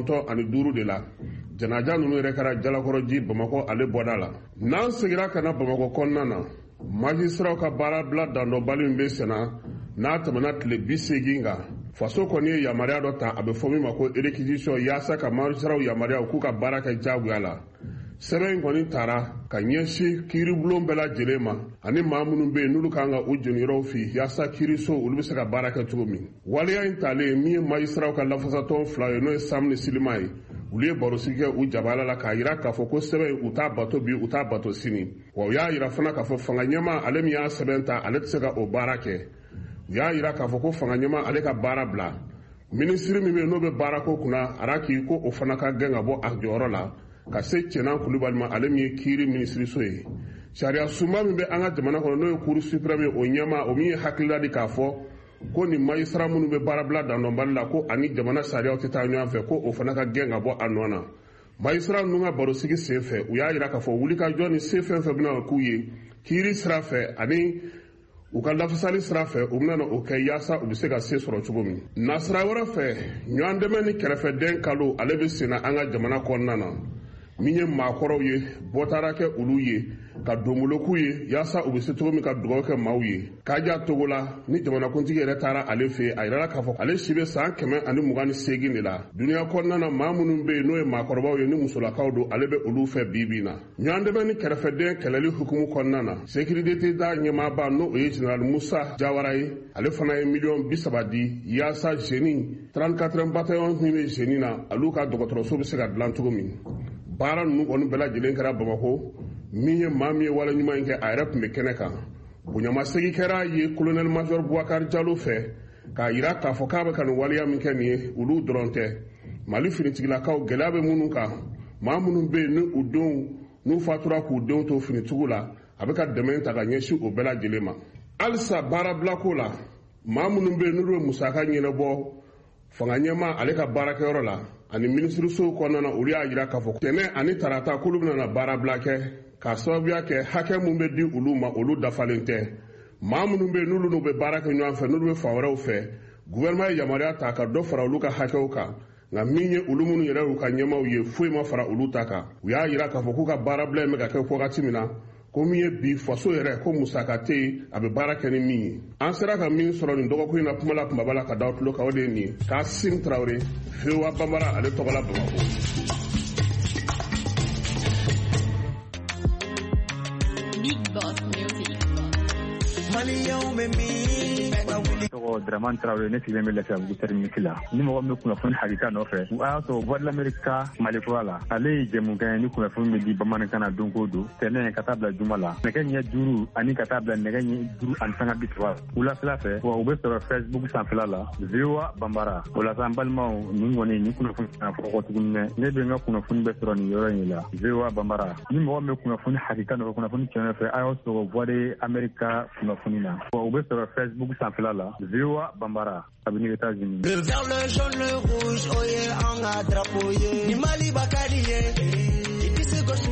95 de la. Janaja ninnu yɛrɛ kɛra Jalakɔrɔji Bamakɔ ale bɔda la. N'an segira ka na Bamakɔ kɔnɔna na magistraw ka baara bila dandɔbali min bɛ senna n'a tɛmɛna tile 80 kan faso kɔni ye yamaruya dɔ ta a bɛ fɔ min ma ko réquisition yaasa ka magistraw yamaruya k'u ka baara kɛ jagoya la. Sɛbɛn in kɔni taara ka ɲɛsin kiiribulon bɛɛ lajɛlen ma ani maa minnu bɛ yen n'olu kan ka u jeniyɔrɔw fi yaasa kiiriso olu bɛ se ka baara kɛ cogo min. Waleya in talen min ye magistraw ka lafasatɔn 2 ye n'o ye Sam ni Silima ye olu ye barosigi kɛ u jabala la k'a jira k'a fɔ ko sɛbɛn in u t'a bato bi u t'a bato sini. Wa u y'a jira fana k'a fɔ fanga ɲɛmaa ale min y'a sɛbɛn ta ale tɛ se ka o baara kɛ. U y'a jira k'a fɔ ko fanga ɲɛmaa ale ka baara bila. Minisiri min bɛ yen n'o bɛ baarako kunna a k'i ko o fana ka gɛn ka bɔ a jɔyɔrɔ la. Ka se Cɛnan Kulubali ma ale min ye kiiri minisiriso ye. Sariya sunba min bɛ an ka jamana kɔnɔ n'o ye Cour suprême o ɲɛma o min ye hakilila di k'a fɔ ko ni magistrat minnu bɛ baara bila dandɔnbali la ko ani jamana sariyaw tɛ taa ɲɔgɔn fɛ ko o fana ka gɛn ka bɔ a nɔ na. Magistrat ninnu ka barosigi sen fɛ u y'a jira k'a fɔ wulikajɔ ni se fɛn fɛn bɛna k'u ye kiiri sira fɛ ani u ka lafasali sira fɛ u bɛna o kɛ yaasa u bɛ se ka se sɔrɔ cogo min. Nasira wɛrɛ fɛ ɲɔgɔn dɛmɛ ni kɛrɛfɛden kalo ale bɛ senna an ka jamana kɔnɔna na. Min ye maakɔrɔw ye bɔtaara kɛ olu ye ka donboloku ye yaasa u bɛ se cogo min ka dugawu kɛ maaw ye. K'a Togo la ni jamanakuntigi yɛrɛ taara ale fɛ a yirala k'a fɔ ale si bɛ san 128 de la. Duniya kɔnɔna na maa minnu bɛ yen n'o ye maakɔrɔbaw ye ni musolakaw don ale bɛ olu fɛ bi na. Ɲɔgɔn dɛmɛ ni kɛrɛfɛden kɛlɛli hukumu kɔnɔna na sécurité da ɲɛmaaba n'o o ye général Musa Jawara ye ale fana ye $30 di yaasa jeune 34e bataillon min bɛ jeune na olu ka dɔgɔtɔrɔso bɛ se ka dilan cogo min. Baara ninnu kɔni bɛɛ lajɛlen kɛra Bamakɔ min ye maa min ye wale ɲuman in kɛ a yɛrɛ tun bɛ kɛnɛ kan. Bonyamasegi kɛra ye colonel major Boubacar Diallo fɛ k'a jira k'a fɔ k'a bɛ ka nin waleya min kɛ nin ye olu dɔrɔn tɛ. Mali finitigilakaw gɛlɛya bɛ minnu kan maa minnu bɛ yen ni u denw n'u fatura k'u denw to finitigiw la a bɛ ka dɛmɛ ta ka ɲɛsin o bɛɛ lajɛlen ma. Halisa baara bilako la maa minnu bɛ yen n'olu bɛ musaka ɲɛnabɔ fanga ɲɛmaa ale ka baarakɛyɔrɔ la ani minisiriso kɔnɔna olu y'a jira k'a fɔ tɛnɛ ani tarata k'olu bɛna baara bila kɛ k'a sababuya kɛ hakɛ mun bɛ di olu ma olu dafalen tɛ. Maa minnu bɛ yen n'olu n'u bɛ baara kɛ ɲɔgɔn fɛ n'olu bɛ fan wɛrɛw fɛ gouvernement ye yamaruya ta ka dɔ fara olu ka hakɛw kan nka min ye olu minnu yɛrɛ y'u ka ɲɛmaw ye foyi ma fara olu ta kan u y'a yira k'a fɔ k'u ka baarabila in bɛ ka kɛ wagati min na ko min ye bi faso yɛrɛ ko musaka tɛ yen a bɛ baara kɛ ni min ye an sera ka min sɔrɔ nin dɔgɔkun in na kuma la kumaba la ka da tulo kan o de ye nin Kasim Traoré VOA Bambara ale tɔgɔ la Bamako. Big Boss Music. tɔgɔ Dramane Traoré ne sigilen bɛ Lafiyabugu terminus la ni mɔgɔ min bɛ kunnafoni hakika nɔfɛ o y'a sɔrɔ Voix de l'Amérique Malikura la ale ye jɛmukan ye ni kunnafoni bɛ di bamanankan na don o don tɛnɛ ka taa bila juma la nɛgɛ ɲɛ 5 ani ka taa bila nɛgɛ ɲɛ 5 ani 30 wulafɛla fɛ wa u bɛ sɔrɔ Facebook sanfɛla la VOA Bambara o la sa an balimaw nin kɔni ni kunnafoni kan fɔ tuguni dɛ ne bɛ n ka kunnafoni bɛ sɔrɔ nin yɔrɔ in la VOA Bambara ni mɔgɔ min bɛ kunnafoni hakika nɔfɛ kunnafoni tiɲɛ fɛ a y'o sɔrɔ Voix de l'Amérique kunnafoni na wa u bɛ sɔrɔ Facebook sanfɛla la VOA Bambara kabini États-Unis. Le vert, le jaune, le rouge, oye, on a drapeau, ni Mali Bakali, et puis c'est gauche.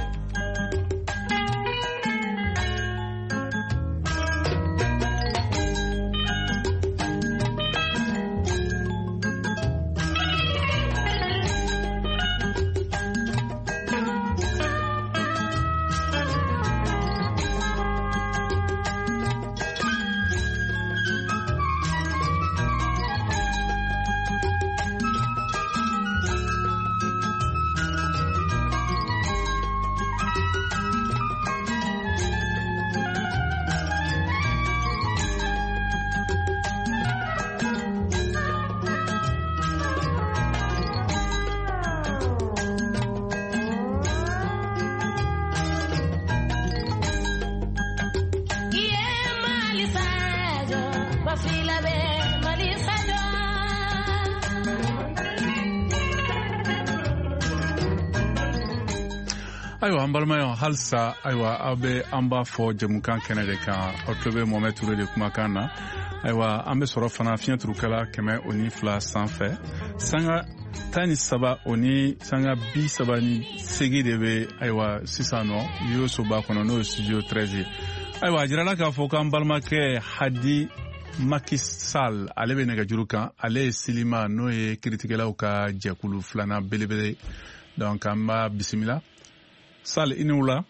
Ayiwa an balimaɲɔgɔn halisa ayiwa aw bɛ an b'a fɔ jɛmukan kɛnɛ de kan aw tulo bɛ Mohamed Touré de kumakan na ayiwa an bɛ sɔrɔ fana fiɲɛ turukala 102 sanfɛ sanga 13 o ni sanga 38 de bɛ ayiwa sisan nɔ y'o soba kɔnɔ n'o ye studio 13 ayiwa a jirala k'a fɔ k'an balimakɛ Hadi Macky Sall ale bɛ nɛgɛjuru kan ale ye Silima n'o ye kiritigɛlaw ka jɛkulu filanan belebele donc an b'a bisimila Sall i ni wula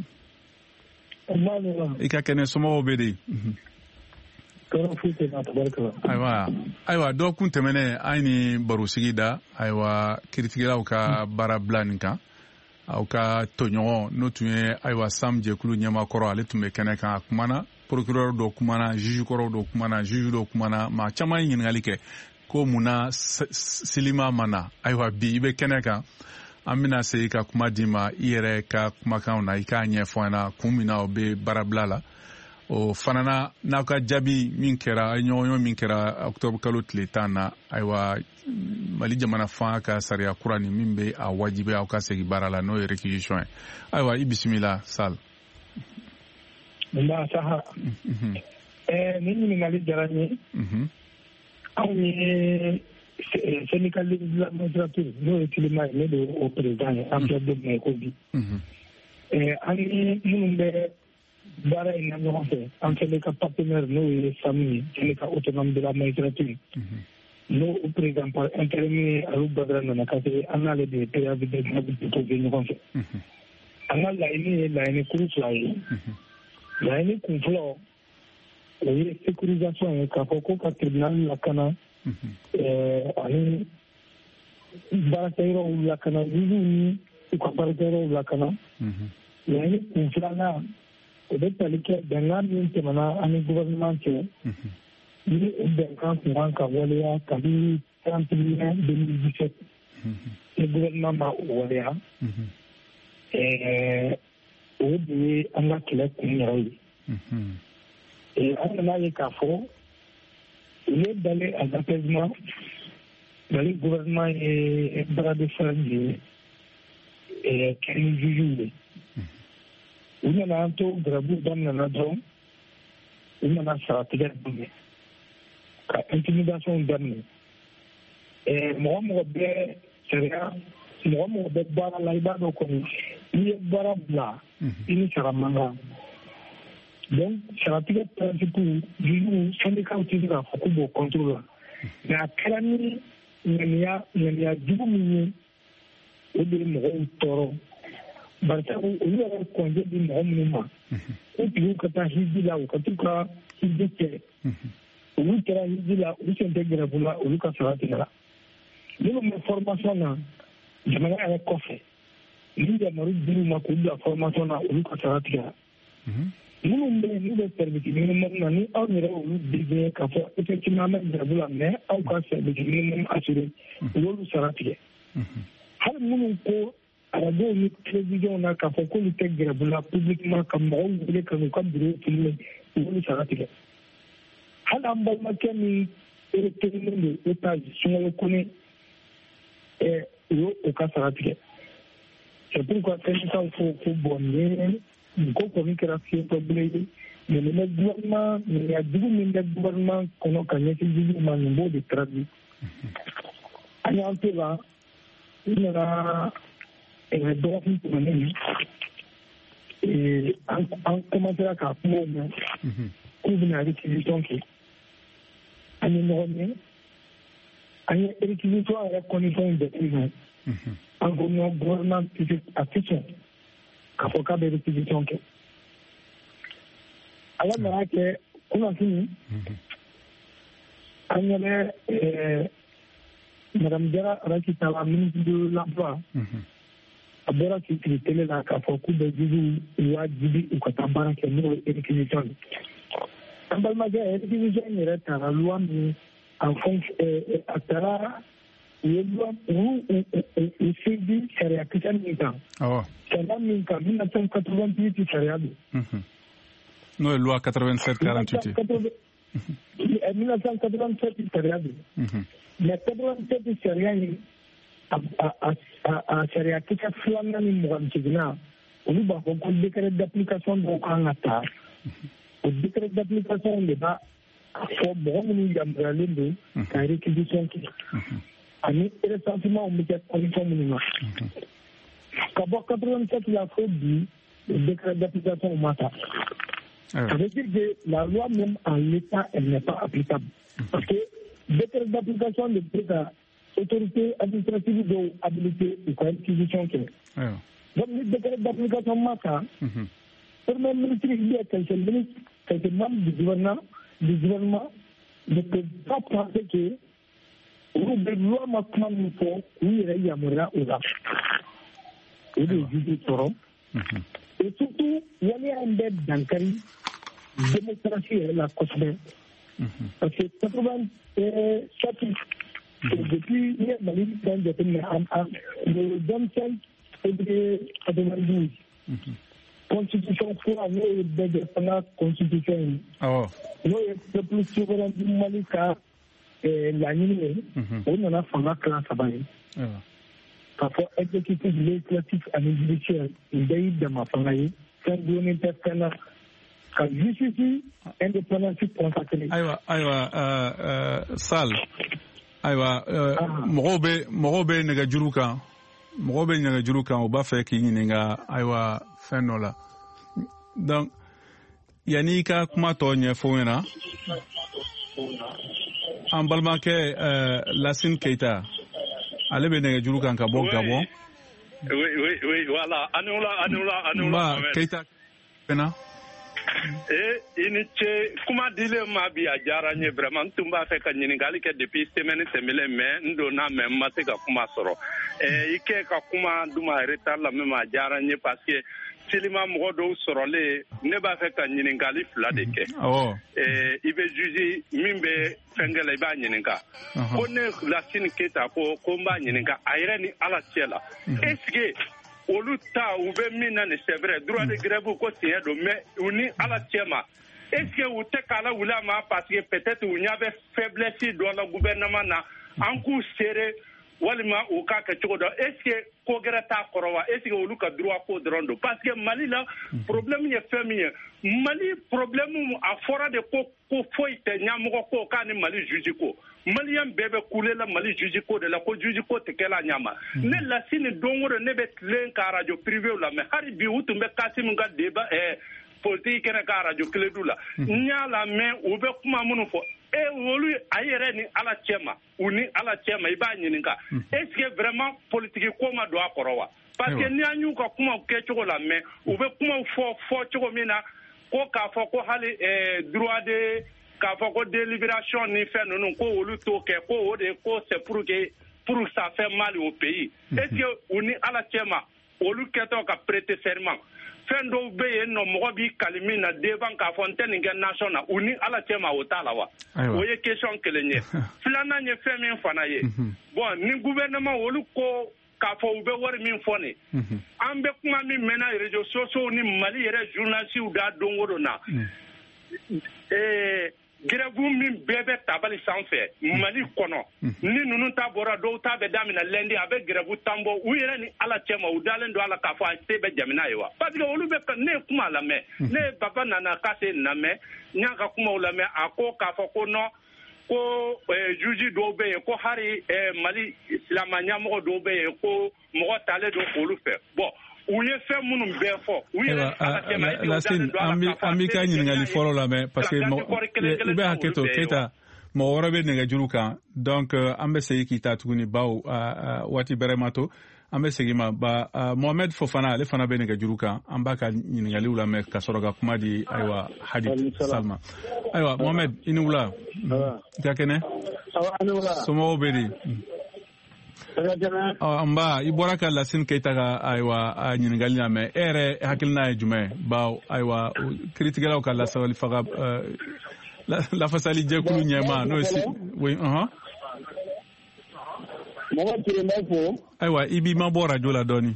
i ka kɛnɛ somɔgɔw bɛ de ayiwa dɔgɔkun tɛmɛnɛ an ni baro sigi da ayiwa kiritigɛlaw ka baara bila nin kan aw ka tɔɲɔgɔn n'o tun ye ayiwa Sam jɛkulu ɲɛmakɔrɔ ale tun bɛ kɛnɛ kan a kumana procureur dɔ kumana juge kɔrɔw dɔ kumana juge dɔ kumana maa caman ye ɲininkali kɛ ko munna Silima ma na ayiwa bi i bɛ kɛnɛ kan an bɛna se ka kuma di ma i yɛrɛ ka kumakanw na i k'a ɲɛfɔ an na kun min na o bɛ baarabila la o fana na n'aw ka jaabi min kɛra ɲɔgɔnɲɔgɔn min kɛra octobre kalo tile 10 na ayiwa Mali jamana fan ka sariya kura ni min bɛ a wajibi aw ka segin baara la n'o ye réquisition ye ayiwa i bisimila Sall. Nba saha ni ɲininkali diyara n ye anw ye syndicat de la magistrature n'o ye Silima ye ne de o président ye an filɛ don min na i ko bi an ni minnu bɛ baara in na ɲɔgɔn fɛ an fɛnɛ ka partenaire n'o ye SAMU ye syndicat autonome de la magistrature n'o président par intérim ye Ayubu Badara nana ka se an n'ale de ye préavis de grève déposé ɲɔgɔn fɛ an ka laɲini ye laɲini kuru fila ye laɲini kun fɔlɔ o ye sécurisation ye k'a fɔ ko ka tribunal lakana ani baarakɛyɔrɔw lakana juges ni u ka baarakɛyɔrɔw lakana laɲini kun filanan o bɛ tali kɛ bɛnkan min tɛmɛna ani gouvernement cɛ ni o bɛnkan tun kan ka waleya kabini 30 mai 2017 ni gouvernement ma o waleya o de ye an ka kɛlɛ kun yɛrɛ ye an nana ye k'a fɔ u ye dale à l'apaisement Mali gouvernement ye bras de fer de kɛ ni juges ye u nana an to grève daminɛna dɔrɔn u nana saratigɛ daminɛ ka intimidation daminɛ mɔgɔ mɔgɔ bɛ sariya mɔgɔ mɔgɔ bɛ baara la i b'a dɔn kɔni n'i ye baara bila i ni sara man kan donc saratigɛ principe juges syndicats tɛ se k'a fɔ k'u b'o contrôle la mais a kɛra ni ŋaniya jugu min ye o de ye mɔgɔw tɔɔrɔ barisabu olu yɛrɛ kɔnje di mɔgɔ minnu ma u tigiw ka taa hiji la u ka t'u ka hiji kɛ olu kɛra hiji la olu sen tɛ gɛrɛfu la olu ka sara tigɛra minnu bɛ formation na jamana yɛrɛ kɔfɛ ni yamaru dir'u ma k'u bila formation na olu ka sara tigɛra minnu bɛ yen n'u bɛ service minimum na ni aw yɛrɛ olu désigné k'a fɔ effectivement an bɛ gɛrɛfu la mais aw ka service minimum assuré u y'olu sara tigɛ hali minnu ko arajo ni télévision na k'a fɔ k'olu tɛ gɛrɛfu la publiquement ka mɔgɔw wele ka n'u ka bureau filmer u y'olu sara tigɛ hali an balimakɛ min retenue don étage Sunkalo Kone u y'o ka sara tigɛ c'est pourquoi syndicat ko bon ni ko kɔni kɛra fiyetɔbile ye mais nin bɛ gouvernement ŋaniya jugu min bɛ gouvernement kɔnɔ ka ɲɛsin juguw ma nin b'o de traduit an y'an to la u nana dɔgɔkun tɛmɛnen an commencera k'a kumaw mɛn k'u bɛna réquisition kɛ an ye ɲɔgɔn ye an ye réquisition yɛrɛ condition jateminɛ an ko non gouvernement a tɛ sɔn k'a fɔ k'a bɛ réquisition kɛ ala nana kɛ kunnafoni an ɲɛ madame Jara Rakitala ministre de l'emploi a bɔra k'i sigi télé la k'a fɔ k'u bɛ juguw wajibi u ka taa baara kɛ n'o ye réquisition ye an balimakɛ réquisition yɛrɛ taara loi min en fonction a taara u ye loi u sigi sariya kisɛ min kan sariya min kan 1988 sariya don n'o ye loi 87-48 1987 sariya don mais 87 sariya in a sariya kisɛ filanan ni mugan seginna olu b'a fɔ ko décret d'application dɔw kan ka ta o décret d'application de b'a fɔ mɔgɔ minnu yamaruyalen don ka réquisition kɛ ani recensement bɛ kɛ condition minnu na ka bɔ 87 la fo bi le décret d'application ma ta ça veut dire que la loi même en l'état elle n'est pas applicable parce que décret d'application de peut-être autorité administrative dɔw habilité u ka réquisition kɛ donc ni décret d'application ma ta premier ministre ou bien quelques membres du gouvernement ne peuvent pas penser que olu bɛ loi ma kuma min fɔ u yɛrɛ yamaruya o la o de ye juge sɔrɔ et surtout waleya in bɛ dankari démocratie yɛrɛ la kosɛbɛ parce que 87 depuis ne ye Mali fɛn jateminɛ le 25 février 92 constitution kura n'o ye bɛɛ jɛ fanga constitution ye n'o ye peuple souverain du Mali ka laɲini ye o nana fanga tila saba ye k'a fɔ exécutif législatif ani judiciaire nin bɛɛ y'i dama fanga ye fɛn donnen tɛ fɛn na ka justice indépendance consacrée. Ayiwa Sal ayiwa mɔgɔw bɛ nɛgɛjuru kan o b'a fɛ k'i ɲininka ayiwa fɛn dɔ la donc yanni i ka kuma tɔ ɲɛfɔ ɲɛna an balimakɛ Lasine Keita ale bɛ nɛgɛjuru kan ka bɔ Gabon. Oui, voilà. Anula. Keita pena. I ni ce kuma dilen ma bi a diyara n ye vraiment n tun b'a fɛ ka ɲininkali kɛ depuis semaine tɛmɛlen mais n donna mais n ma se ka kuma sɔrɔ i kɛ ka kuma duma retard la même a diyara n ye parce que selima mɔgɔ dɔw sɔrɔlen ne b'a fɛ ka ɲininkali fila de kɛ i bɛ juge min bɛ fɛnkɛ la i b'a ɲininka ko ne Lasine Keita ko n b'a ɲininka a yɛrɛ ni Ala cɛ la est-ce que olu ta u bɛ min na ni c'est vrai droit de grève ko tiɲɛ don mais u ni Ala cɛ ma est-ce que u tɛ k'Ala wuli a ma parce que peut-être u ɲɛ bɛ faiblesse dɔ la gouvernement na an k'u seere walima u k'a kɛ cogo dɔ est-ce que ko gɛrɛ t'a kɔrɔ wa est-ce que olu ka droit ko dɔrɔn don parce que Mali la problème ye fɛn min ye Mali problème a fɔra de ko foyi tɛ ɲɛmɔgɔ ko k'a ni Mali juge ko Malien bɛɛ bɛ kule la Mali juge ko de la ko juge ko tɛ kɛla ɲama ne Lasine don o don ne bɛ tilen ka radio privé la mais hali bi u tun bɛ Kasimu ka débat politique kɛnɛ ka radio Kiledu la n y'a la mais u bɛ kuma minnu fɔ olu a yɛrɛ ni ala cɛ ma u ni ala cɛ ma I b'a ɲininka est-ce que vraiment politique ko ma don a kɔrɔ wa parce que ni an y'u ka kumaw kɛcogo la mɛ u bɛ kumaw fɔ cogo min na ko k'a fɔ ko hali droit de k'a fɔ ko délibération ni fɛn ninnu ko olu t'o kɛ ko o de ko c'est pour ça fait mal au pays est-ce que u ni ala cɛ ma olu kɛtɔ ka prêter serment fɛn dɔw bɛ yen nɔ mɔgɔ b'i kali min na devant k'a fɔ n tɛ nin kɛ nation na u ni ala cɛ ma o t'a la wa o ye question kelen ye filanan ye fɛn min fana ye bon ni gouvernement olu ko k'a fɔ u bɛ wari min fɔ nin an bɛ kuma min mɛnna réseaux sociaux ni Mali yɛrɛ journalistes da don o don na grève min bɛɛ bɛ tabali sanfɛ Mali kɔnɔ ni ninnu ta bɔra dɔw ta bɛ daminɛ lundi a bɛ grève tan bɔ u yɛrɛ ni ala cɛ ma u dalen don a la k'a fɔ a se bɛ jamana ye wa parce que olu bɛ ne ye kuma lamɛn ne ye Baba Nana Kase lamɛn n y'a ka kumaw lamɛn a ko k'a fɔ ko non ko juge dɔw bɛ yen ko hali Mali silamɛ ɲɛmɔgɔ dɔw bɛ yen ko mɔgɔ talen don olu fɛ bon u ye fɛn minnu bɛɛ fɔ u yɛrɛ Lasine an b'i ka ɲininkali fɔlɔ lamɛn parce que I bɛ hakɛ to Keita mɔgɔ wɛrɛ bɛ nɛgɛjuru kan donc an bɛ segin k'i ta tuguni bawo waati bɛrɛ ma to an bɛ segin ma ba Mohamed Fofana ale fana bɛ nɛgɛjuru kan an b'a ka ɲininkaliw lamɛn ka sɔrɔ ka kuma di ayiwa Hadi Salma ayiwa Mohamed I ni wula I ka kɛnɛ somɔgɔw bɛ di Nba I bɔra ka Lasine Keita ka ayiwa ɲininkali lamɛn e yɛrɛ hakilina ye jumɛn bawo ayiwa kiiritigɛlaw ka lasabali faga lafasali jɛkulu ɲɛma n'o ye oui mɔgɔ tile b'a fɔ ayiwa I b'i ma bɔ radio la dɔɔni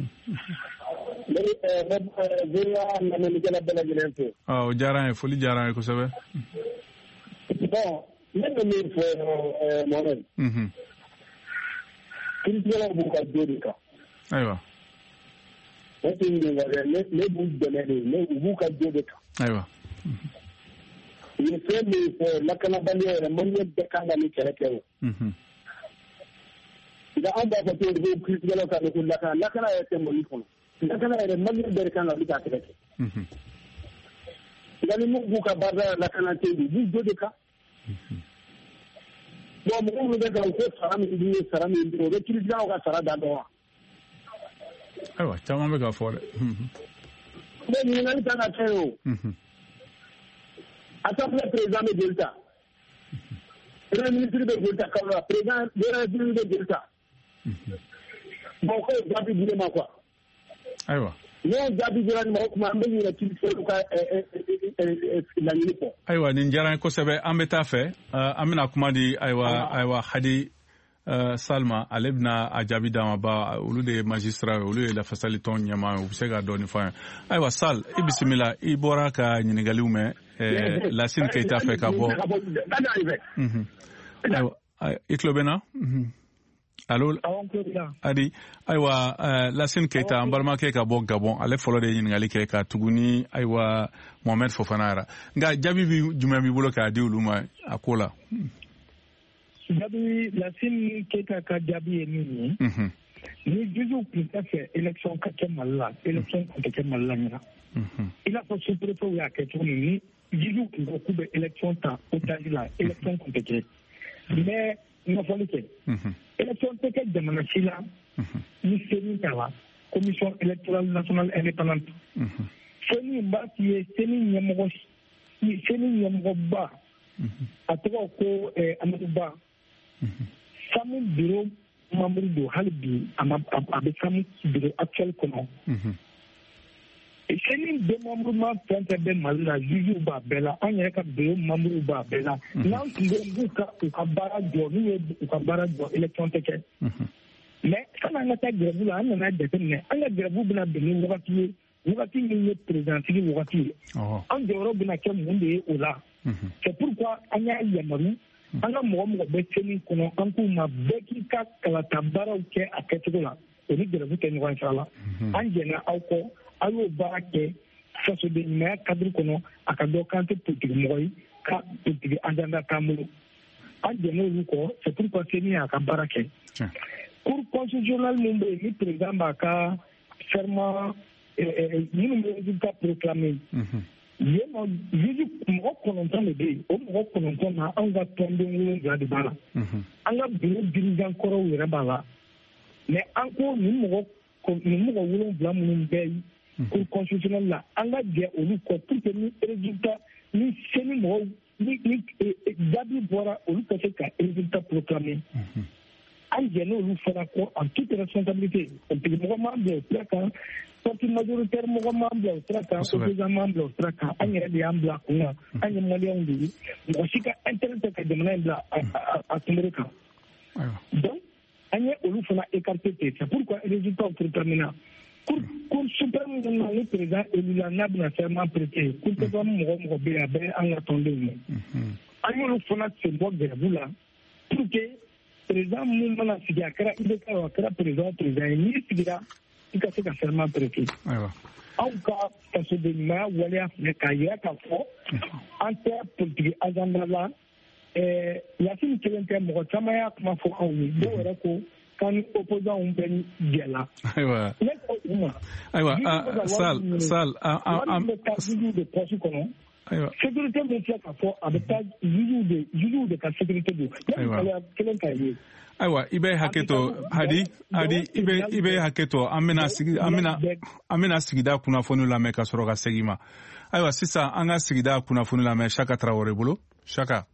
o diyara an ye foli diyara an ye kosɛbɛ bon ne bɛ min fɔ Mohamed kiiritigɛlaw b'u ka do de kan ayiwa ne tɛ ɲininkali ne b'u dɛmɛ de u b'u ka do de kan ayiwa u ye fɛn min fɔ lakanabaliya yɛrɛ Maliyɛn bɛɛ kan ka nin kɛlɛ kɛ o nka an b'a fɔ cogo di ko kiiritigɛlaw ka ko lakana yɛrɛ tɛ Mali kɔnɔ lakana yɛrɛ Maliyɛn bɛɛ de kan ka wuli k'a kɛlɛ kɛ nka ni mun b'u ka baara lakana tɛ yen u b'u do de kan bon mɔgɔ minnu bɛ ka u ko sara min dun ye sara min dun o bɛ kiiritigɛlaw ka sara da dɔn wa ayiwa caman bɛ ka fɔ dɛ mais ɲininkali kan ka kɛ o assemblée président bɛ joli ta premier ministre bɛ joli ta kalo la président de la République bɛ joli ta bon ko ye jaabi di ne ma quoi ayiwa ne ye jaabi dira nin ma o tuma an bɛ ɲinɛ kiiritigɛlaw ka laɲini kɔ ayiwa nin diyara n ye kosɛbɛ an bɛ taa fɛ an bɛna kuma di ayiwa Hadi Salma ale bɛna a jaabi d'a ma ba olu de ye magistrat ye olu ye lafasali tɔn ɲɛmaa ye u bɛ se ka dɔɔni fɔ an ye ayiwa Sal I bisimila I bɔra ka ɲininkaliw mɛn Lasine Keita fɛ ka bɔ ayiwa I tulo bɛ na allo Hadi ayiwa Lasine Keita an balimakɛ ka bɔ Gabon ale fɔlɔ de ye ɲininkali kɛ ka tuguni ayiwa Mohamed Fofana yɛrɛ nka jaabi jumɛn b'i bolo k'a di olu ma a ko la jaabi Lasine Keita ka jaabi ye min ye ni juges tun tɛ fɛ élection ka kɛ Mali la élection tun tɛ kɛ Mali la ɲina i n'a fɔ sous-préfet y'a kɛ cogo min ni juges tun ko k'u bɛ élection ta otage la élection tun tɛ kɛ mais ɲɛfɔli kɛ élection tɛ kɛ jamana si la ni CENI t'a la commission électorale nationale indépendante CENI b'a f'i ye CENI ɲɛmɔgɔba a tɔgɔ ko Amadou Ba SAMU bureau membre don hali bi a bɛ SAMU bureau actuel kɔnɔ CENI démembrement fɛn fɛn bɛ Mali la juges b'a bɛɛ la an yɛrɛ ka bureau membre b'a bɛɛ la n'an tun bɛ u ka baara jɔ n'u ye u ka baara jɔ élection tɛ kɛ mais san'an ka taa grève la an nana jateminɛ an ka grève bɛna bɛn ni wagati ye wagati min ye présidentigi wagati ye an jɔyɔrɔ bɛna kɛ mun de ye o la c'est pourquoi an y'a yamaru an ka mɔgɔ bɛ CENI kɔnɔ an k'u ma bɛɛ k'i ka kalata baaraw kɛ a kɛcogo la o ni grève tɛ ɲɔgɔn sira la an jɛna aw kɔ aw y'o baara kɛ fasoden ɲumanya cadre kɔnɔ a ka dɔ k'an tɛ politique mɔgɔ ye ka politique agenda t'an bolo an jɛna olu kɔ c'est pourquoi CENI y'a ka baara kɛ cour constitutionnelle min bɛ yen ni président b'a ka serment minnu bɛ résultat proclamé yéen juge mɔgɔ 9 de bɛ yen o mɔgɔ 9 na anw ka tɔnden 7 de b'a la an ka bureau dirigeant kɔrɔw yɛrɛ b'a la mais an ko nin mɔgɔ 7 minnu bɛ yen cour constitutionnelle la an ka jɛ olu kɔ pour que ni résultat ni seni mɔgɔw ni jaabi bɔra olu ka se ka résultat proclamer an jɛnna olu fana kɔ en toute responsabilité politique mɔgɔ m'an bila o sira kan parti majoritaire mɔgɔ m'an bila o sira kan opposant m'an bila o sira kan an yɛrɛ de y'an bila kun na an ye maliyɛnw de ye mɔgɔ si ka intérêt tɛ ka jamana in bila a kunbere kan donc an ye olu fana écarté ten c'est pourquoi résultat proclamé na cour suprême na ni président élu la n'a bɛna serment prêté cour suprême mɔgɔ bɛ yen a bɛ an ka tɔndenw ye an y'olu fana sen bɔ grève la pour que président mun mana sigi a kɛra IBK a kɛra président ye n'i sigira i ka se ka serment prêté anw ka fasodenɲumanya waleya filɛ k'a jira k'a fɔ an tɛ politique agenda la Yacine kelen tɛ mɔgɔ caman y'a kuma fɔ anw ye dɔw yɛrɛ ko kan opposant bɛ jɛ la ne ko u ma Sal bɛ taa juge de poste kɔnɔ sécurité min filɛ k'a fɔ a bɛ taa juge de ka sécurité don ne kelen ka ye ayiwa i bɛ hakɛ to Hadi i bɛ hakɛ to an bɛna sigida kunnafoni lamɛn ka sɔrɔ ka segin ma ayiwa sisan an ka sigida kunnafoni lamɛn Chaka Traoré bolo Chaka.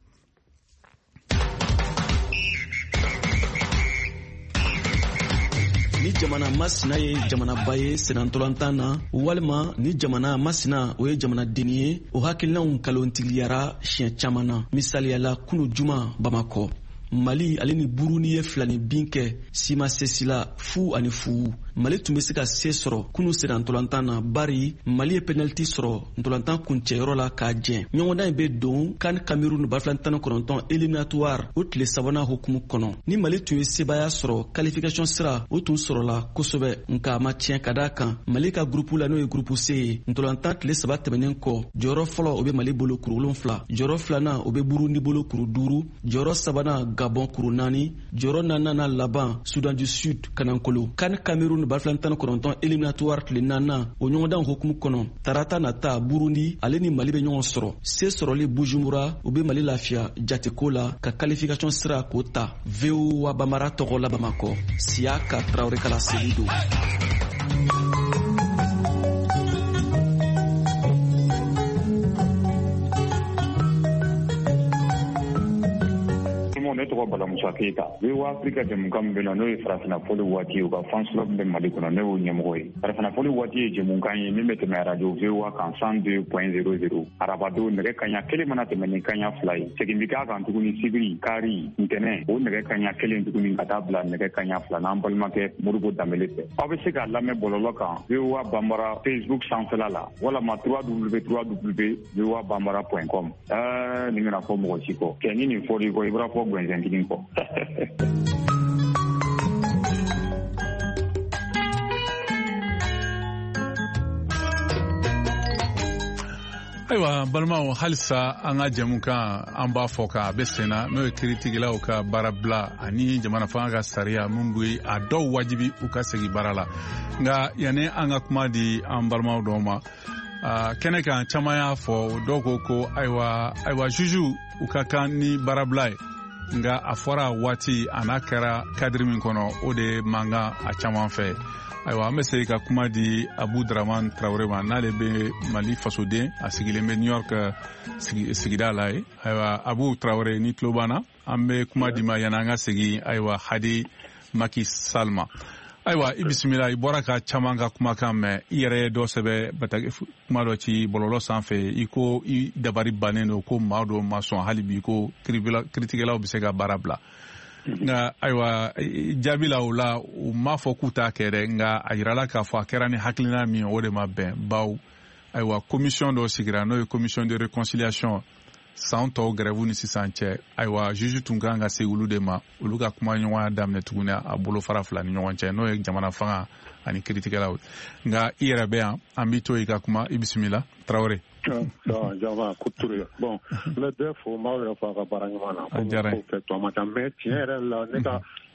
Ni jamana masina ye jamanaba ye senantolantan na walima ni jamana masina o ye jamana deni ye o hakilinaw kalontigiyara siɲɛ caman na misaliyala kunu juma Bamakɔ Mali ale ni Burundi ye filani bin kɛ sima sesila fu ani fu Mali tun bɛ se ka se sɔrɔ kunu sera ntolantan na bari Mali ye penalty sɔrɔ ntolantan kuncɛyɔrɔ la k'a jɛn ɲɔgɔndan in bɛ don kan Cameroun 2019 éliminatoire o tile sabanan hukumu kɔnɔ ni Mali tun ye sebaya sɔrɔ qualification sira o tun sɔrɔla kosɛbɛ nka a ma tiɲɛ ka d'a kan Mali ka groupe la n'o ye groupe C ye ntolantan tile 3 tɛmɛnen kɔ jɔyɔrɔ fɔlɔ o bɛ Mali bolo kuru 7 jɔyɔrɔ filanan o bɛ Burundi bolo kuru 5 jɔyɔrɔ sabanan Gabon kuru 4 jɔyɔrɔ naaninan laban Soudan du Sud Kanankolo kan Cameroun 2019 éliminatoire tile 4 o ɲɔgɔndan hukumu kɔnɔ tarata nata Burundi ale ni Mali bɛ ɲɔgɔn sɔrɔ se sɔrɔli Bujumbura o bɛ Mali lafiya jateko la ka qualification sira k'o ta VOA Bambara tɔgɔ la Bamakɔ Siaka Traoré kala seli don. Ne tɔgɔ Bala Musa Keyita VOA Africa jɛmukan min bɛ na n'o ye farafinafɔli waati ye u ka fans club bɛ Mali kɔnɔ ne y'o ɲɛmɔgɔ ye farafinafɔli waati ye jɛmukan ye min bɛ tɛmɛ radio VOA kan 102.00 arabadon nɛgɛ kaɲa 1 mana tɛmɛ ni kaɲa 2 ye segin bɛ k'a kan tuguni sibiri kari ntɛnɛn o nɛgɛ kaɲa 1 tuguni ka taa bila nɛgɛ kaɲa 2 n'an balimakɛ Modibo Dambele fɛ aw bɛ se k'a lamɛn bɔlɔlɔ kan VOA Bambara Facebook sanfɛla la walama www.voabambara.com nin bɛna fɔ mɔgɔ si kɔ kɛ ni nin fɔr'i kɔ i b'a fɔ Gɛnkinin kɔ. Ayiwa balimaw halisa an ka jɛmukan an b'a fɔ k'a bɛ senna n'o ye kiiritigɛlaw ka baara bila ani jamana fanga ka sariya min bɛ a dɔw wajibi u ka segin baara la nka yanni an ka kuma di an balimaw dɔw ma kɛnɛ kan caman y'a fɔ dɔw ko ayiwa juju u ka kan ni baarabila ye nga a fɔra waati a n'a kɛra kadiri min kɔnɔ o de mankan a caman fɛ ayiwa an bɛ se ka kuma di Abu Dramane Traoré ma n'ale bɛ Mali fasoden a sigilen bɛ New York sigida la ye ayiwa Abu Traoré ni tulo b'an na an bɛ kuma di ma yanni an ka segin ayiwa Hadi Macky Sall ma ayiwa i bisimila i bɔra ka caman ka kumakan mɛn i yɛrɛ ye dɔ sɛbɛ kuma dɔ ci bɔlɔlɔ sanfɛ i ko i dabari bannen don ko maa dɔw ma sɔn hali bi ko kiiritigɛlaw bɛ se ka baara bila nka ayiwa jaabi la o la u m'a fɔ k'u t'a kɛ dɛ nka a yirala k'a fɔ a kɛra ni hakilina min o de ma bɛn baw ayiwa commission dɔ sigira n'o ye commission de réconciliation san tɔw grève ni sisan cɛ ayiwa juge tun kan ka se olu de ma olu ka kuma ɲɔgɔnya daminɛ tuguni a bolo fara fila ni ɲɔgɔn cɛ n'o ye jamana fanga ani kiiritigɛlaw nka i yɛrɛ bɛ yan an b'i to i ka kuma i bisimila Traoré. Jama Couture bon n bɛ bɛɛ fo n b'aw yɛrɛ fɔ a ka baara ɲuman na ko fɛ tɔ ma ca mais tiɲɛ yɛrɛ la ne ka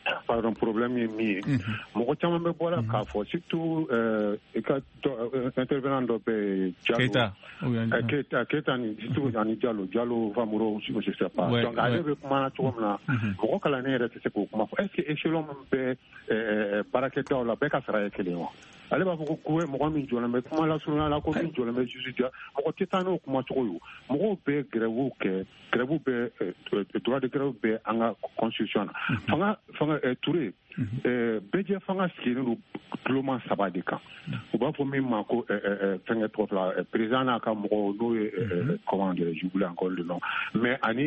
pardon problème ye min ye mɔgɔ caman bɛ bɔra k'a fɔ surtout i ka intervenant dɔ bɛ Keita ni surtout ani Diallo Famuro je sais pas donc ale bɛ kuma cogo min na mɔgɔ kalannen yɛrɛ tɛ se k'o kuma fɔ est-ce que échelon min bɛ baarakɛdaw la bɛɛ ka sara ye kelen wa ale b'a fɔ ko mɔgɔ min jɔlen bɛ kuma lasurunya la ko min jɔlen bɛ juge ja mɔgɔ tɛ taa n'o kuma cogo ye mɔgɔw bɛ grève kɛ grève bɛ droit de grève bɛ an ka constitution na fanga Touré bɛɛ fanga sigilen don tuloma 3 de kan u b'a fɔ min ma ko fɛngɛ tɔgɔ fila président n'a ka mɔgɔw n'o ye comment dire j'oublie encore le nom mais ani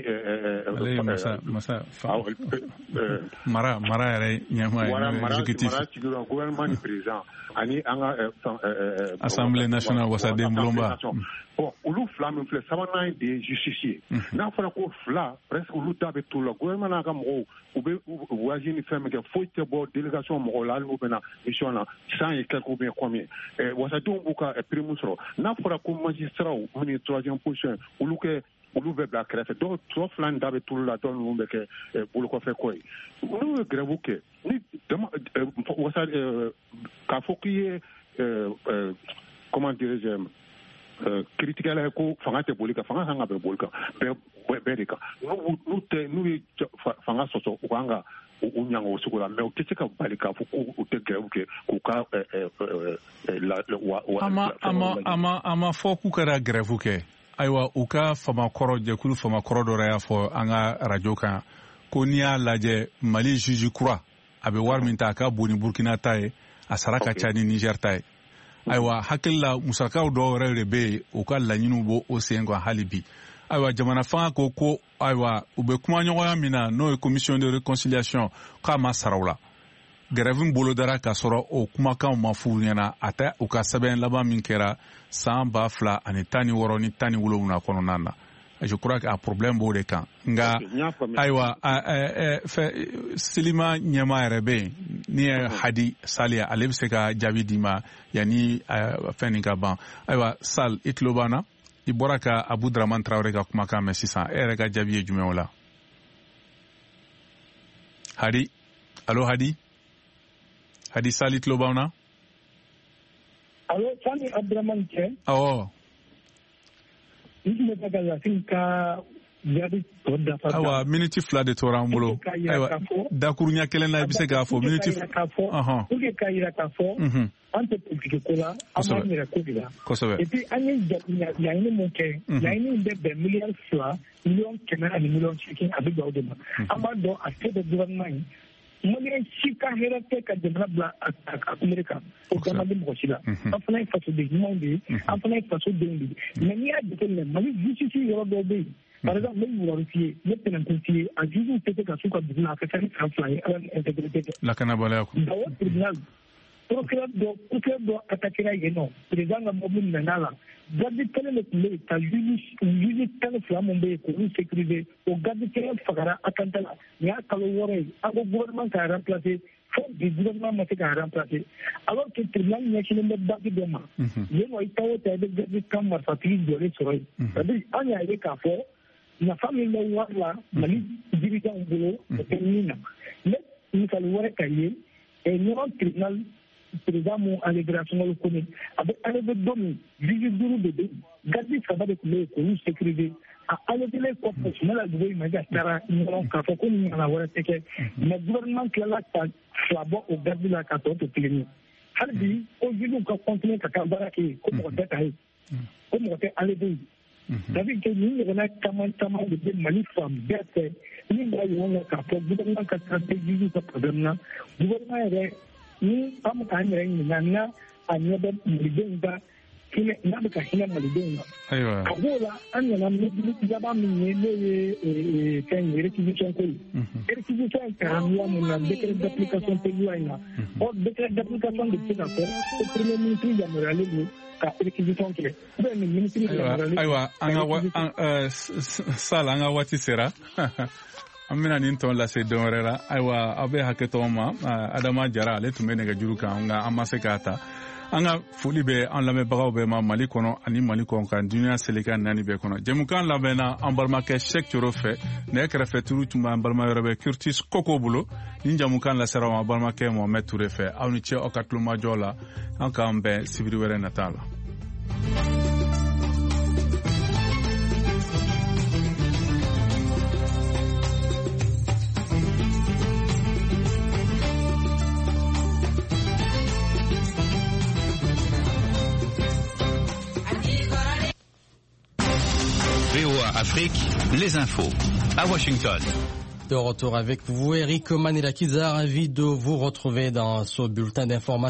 mara yɛrɛ ɲɛmaa exécutif mara sigiyɔrɔ gouvernement ni président ani an ka assemblée nationale wasaden bulonba bon olu fila min filɛ sabanan de ye justice ye n'a fɔra ko fila presque olu da bɛ to la gouvernement n'a ka mɔgɔw u bɛ voyage ni fɛn min kɛ foyi tɛ bɔ délégation mɔgɔw la hali n'u bɛna mission na 100 et quelques ou bien combien wasadenw b'u ka prime sɔrɔ n'a fɔra ko magistrats min ye 3e position olu bɛ bila kɛrɛfɛ dɔw tɔ fila da bɛ tulu la dɔw ninnu bɛ kɛ bolokɔfɛ ko ye n'u ye grève kɛ ni k'a fɔ k'i ye comment dirais-je critiquer la ko fanga tɛ boli kan fanga kan ka bɛ boli kan bɛɛ de kan n'u ye fanga sɔsɔ u kan ka u ɲanga o sugu la mais u tɛ se ka bali k'a fɔ ko u tɛ grève kɛ k'u ka a ma fɔ k'u kɛra grève kɛ ayiwa u ka famakɔrɔ jɛkulu famakɔrɔ dɔ y'a fɔ an ka radio kan ko n'i y'a lajɛ Mali juge kura a bɛ wari min ta a ka bon ni Burkina ta ye a sara ka ca ni Niger ta ye ayiwa hakili la musakaw dɔw yɛrɛ de bɛ yen u ka laɲiniw bɔ o sen kan hali bi ayiwa jamana fanga ko ayiwa u bɛ kuma ɲɔgɔnya min na n'o ye commission de réconciliation k'a ma saraw la grève bolo dara k'a sɔrɔ o kumakanw ma f'u ɲɛna a tɛ u ka sɛbɛn laban min kɛra san 2016 ni 17 kɔnɔna na je crois que a problème b'o de kan nka ayiwa Silima ɲɛmaa yɛrɛ bɛ yen ni ye Hadi Saliya ale bɛ se ka jaabi d'i ma yanni fɛn nin ka ban ayiwa Sal i tulo b'an na i bɔra ka Abu Dramane Traoré ka kumakan mɛn sisan e yɛrɛ ka jaabi ye jumɛn o la Hadi allo Hadi Sal i tulo b'an na allo Sani Abdramane cɛ awɔ awa miniti 2 de tora an bolo ayiwa dakurunya kelen na i bɛ se k'a fɔ miniti pour que k'a jira k'a fɔ an tɛ politique ko la an b'an yɛrɛ ko de la kosɛbɛ et puis an ye laɲini mun kɛ laɲini in bɛ bɛn miliyɔn 2 miliyɔn 100 ani miliyɔn 8 a bɛ bɛn o de ma an b'a dɔn a se bɛ gouvernement ye maliyɛn si ka hɛrɛ tɛ ka jamana bila a kunbere kan o kama di mɔgɔ si la an fana ye fasoden ɲumanw de ye an fana ye fasodenw de ye mais n'i y'a jateminɛ Mali justice yɔrɔ dɔw bɛ yen par exemple ne wɔɔrɔ f'i ye ne tɛnɛnko f'i ye a juges tɛ se ka s'u ka dugu la a ka ca ni san 2 ye ala ni intégrité tɛ lakanabaliya ko dawo tribunal procureur dɔ attaquera yen nɔ président ka mɔbili minɛn'a la garde kelen de tun bɛ yen ka juge 12 min bɛ yen k'olu sécuriser o garde kelen fagara attentat la nin y'a kalo 6 ye an ko gouvernement k'a remplacer fo bi gouvernement ma se k'a remplacer alors que tribunal ɲɛsinnen bɛ baki dɔ ma yen nɔ i taa o taa i bɛ garde kan marifatigi jɔlen sɔrɔ yen c'est à dire an y'a ye k'a fɔ nafa min bɛ wari la Mali dirigeants bolo o tɛ min na ne misali wɛrɛ ka ye ɲɔgɔn tribunal président mun enlevé sunkalo commune a bɛ enlevé don min juge 5 de bɛ yen garde 3 de tun bɛ yen k'olu sécuriser a enlevé kɔfɛ Sumala Dugu ma ja taara ɲɔgɔn k'a fɔ ko nin ɲɔgɔnna wɛrɛ tɛ kɛ mais gouvernement tilala ka fila bɔ o garde la ka tɔ to kelen ye hali bi ko juge ka continuer ka taa baara kɛ yen ko mɔgɔ tɛ ta yen ko mɔgɔ tɛ enlevé yen c'est-à-dire que nin ɲɔgɔnna caman de bɛ Mali fan bɛɛ fɛ min b'a yira la k'a fɔ gouvernement ka stratégie ka problème na gouvernement yɛrɛ ni an bɛ k'an yɛrɛ ɲininka n'a a ɲɛ bɛ malidenw ka hinɛ n'a bɛ ka hinɛ malidenw na ka b'o la an nana laban min ye n'o ye fɛn ye réquisition ko ye réquisition ye kɛra loi min na décret d'application tɛ loi in na ɔ décret d'application de bɛ se ka fɔ ko premier ministre yamaruyalen don ka réquisition kɛ ou bien ministre yamaruyalen ayiwa an ka Sal an ka waati sera amina nin ton la se donrela aywa abe haketo ma adama jara le tumene ga juruka nga amasekata anga fuli be an lamɛ bagaw be ma Mali kɔnɔ ani Mali kɔn kan dunia seleka nani be kɔnɔ jemukan labɛnna an balimakɛ Cheikh Thioro fɛ ne kɛrɛfɛ turu tun b'an balima yɔrɔ bɛ Curtis Koko bolo ni jamukan lasera ma balimakɛ Mohamed Touré fɛ aw ni cɛ aw ka tulomajɔ la an k'an bɛn sibiri wɛrɛ nata la. Afrique, les infos à Washington. De retour avec vous, Eric Manilakidza, ravi de vous retrouver dans ce bulletin d'information.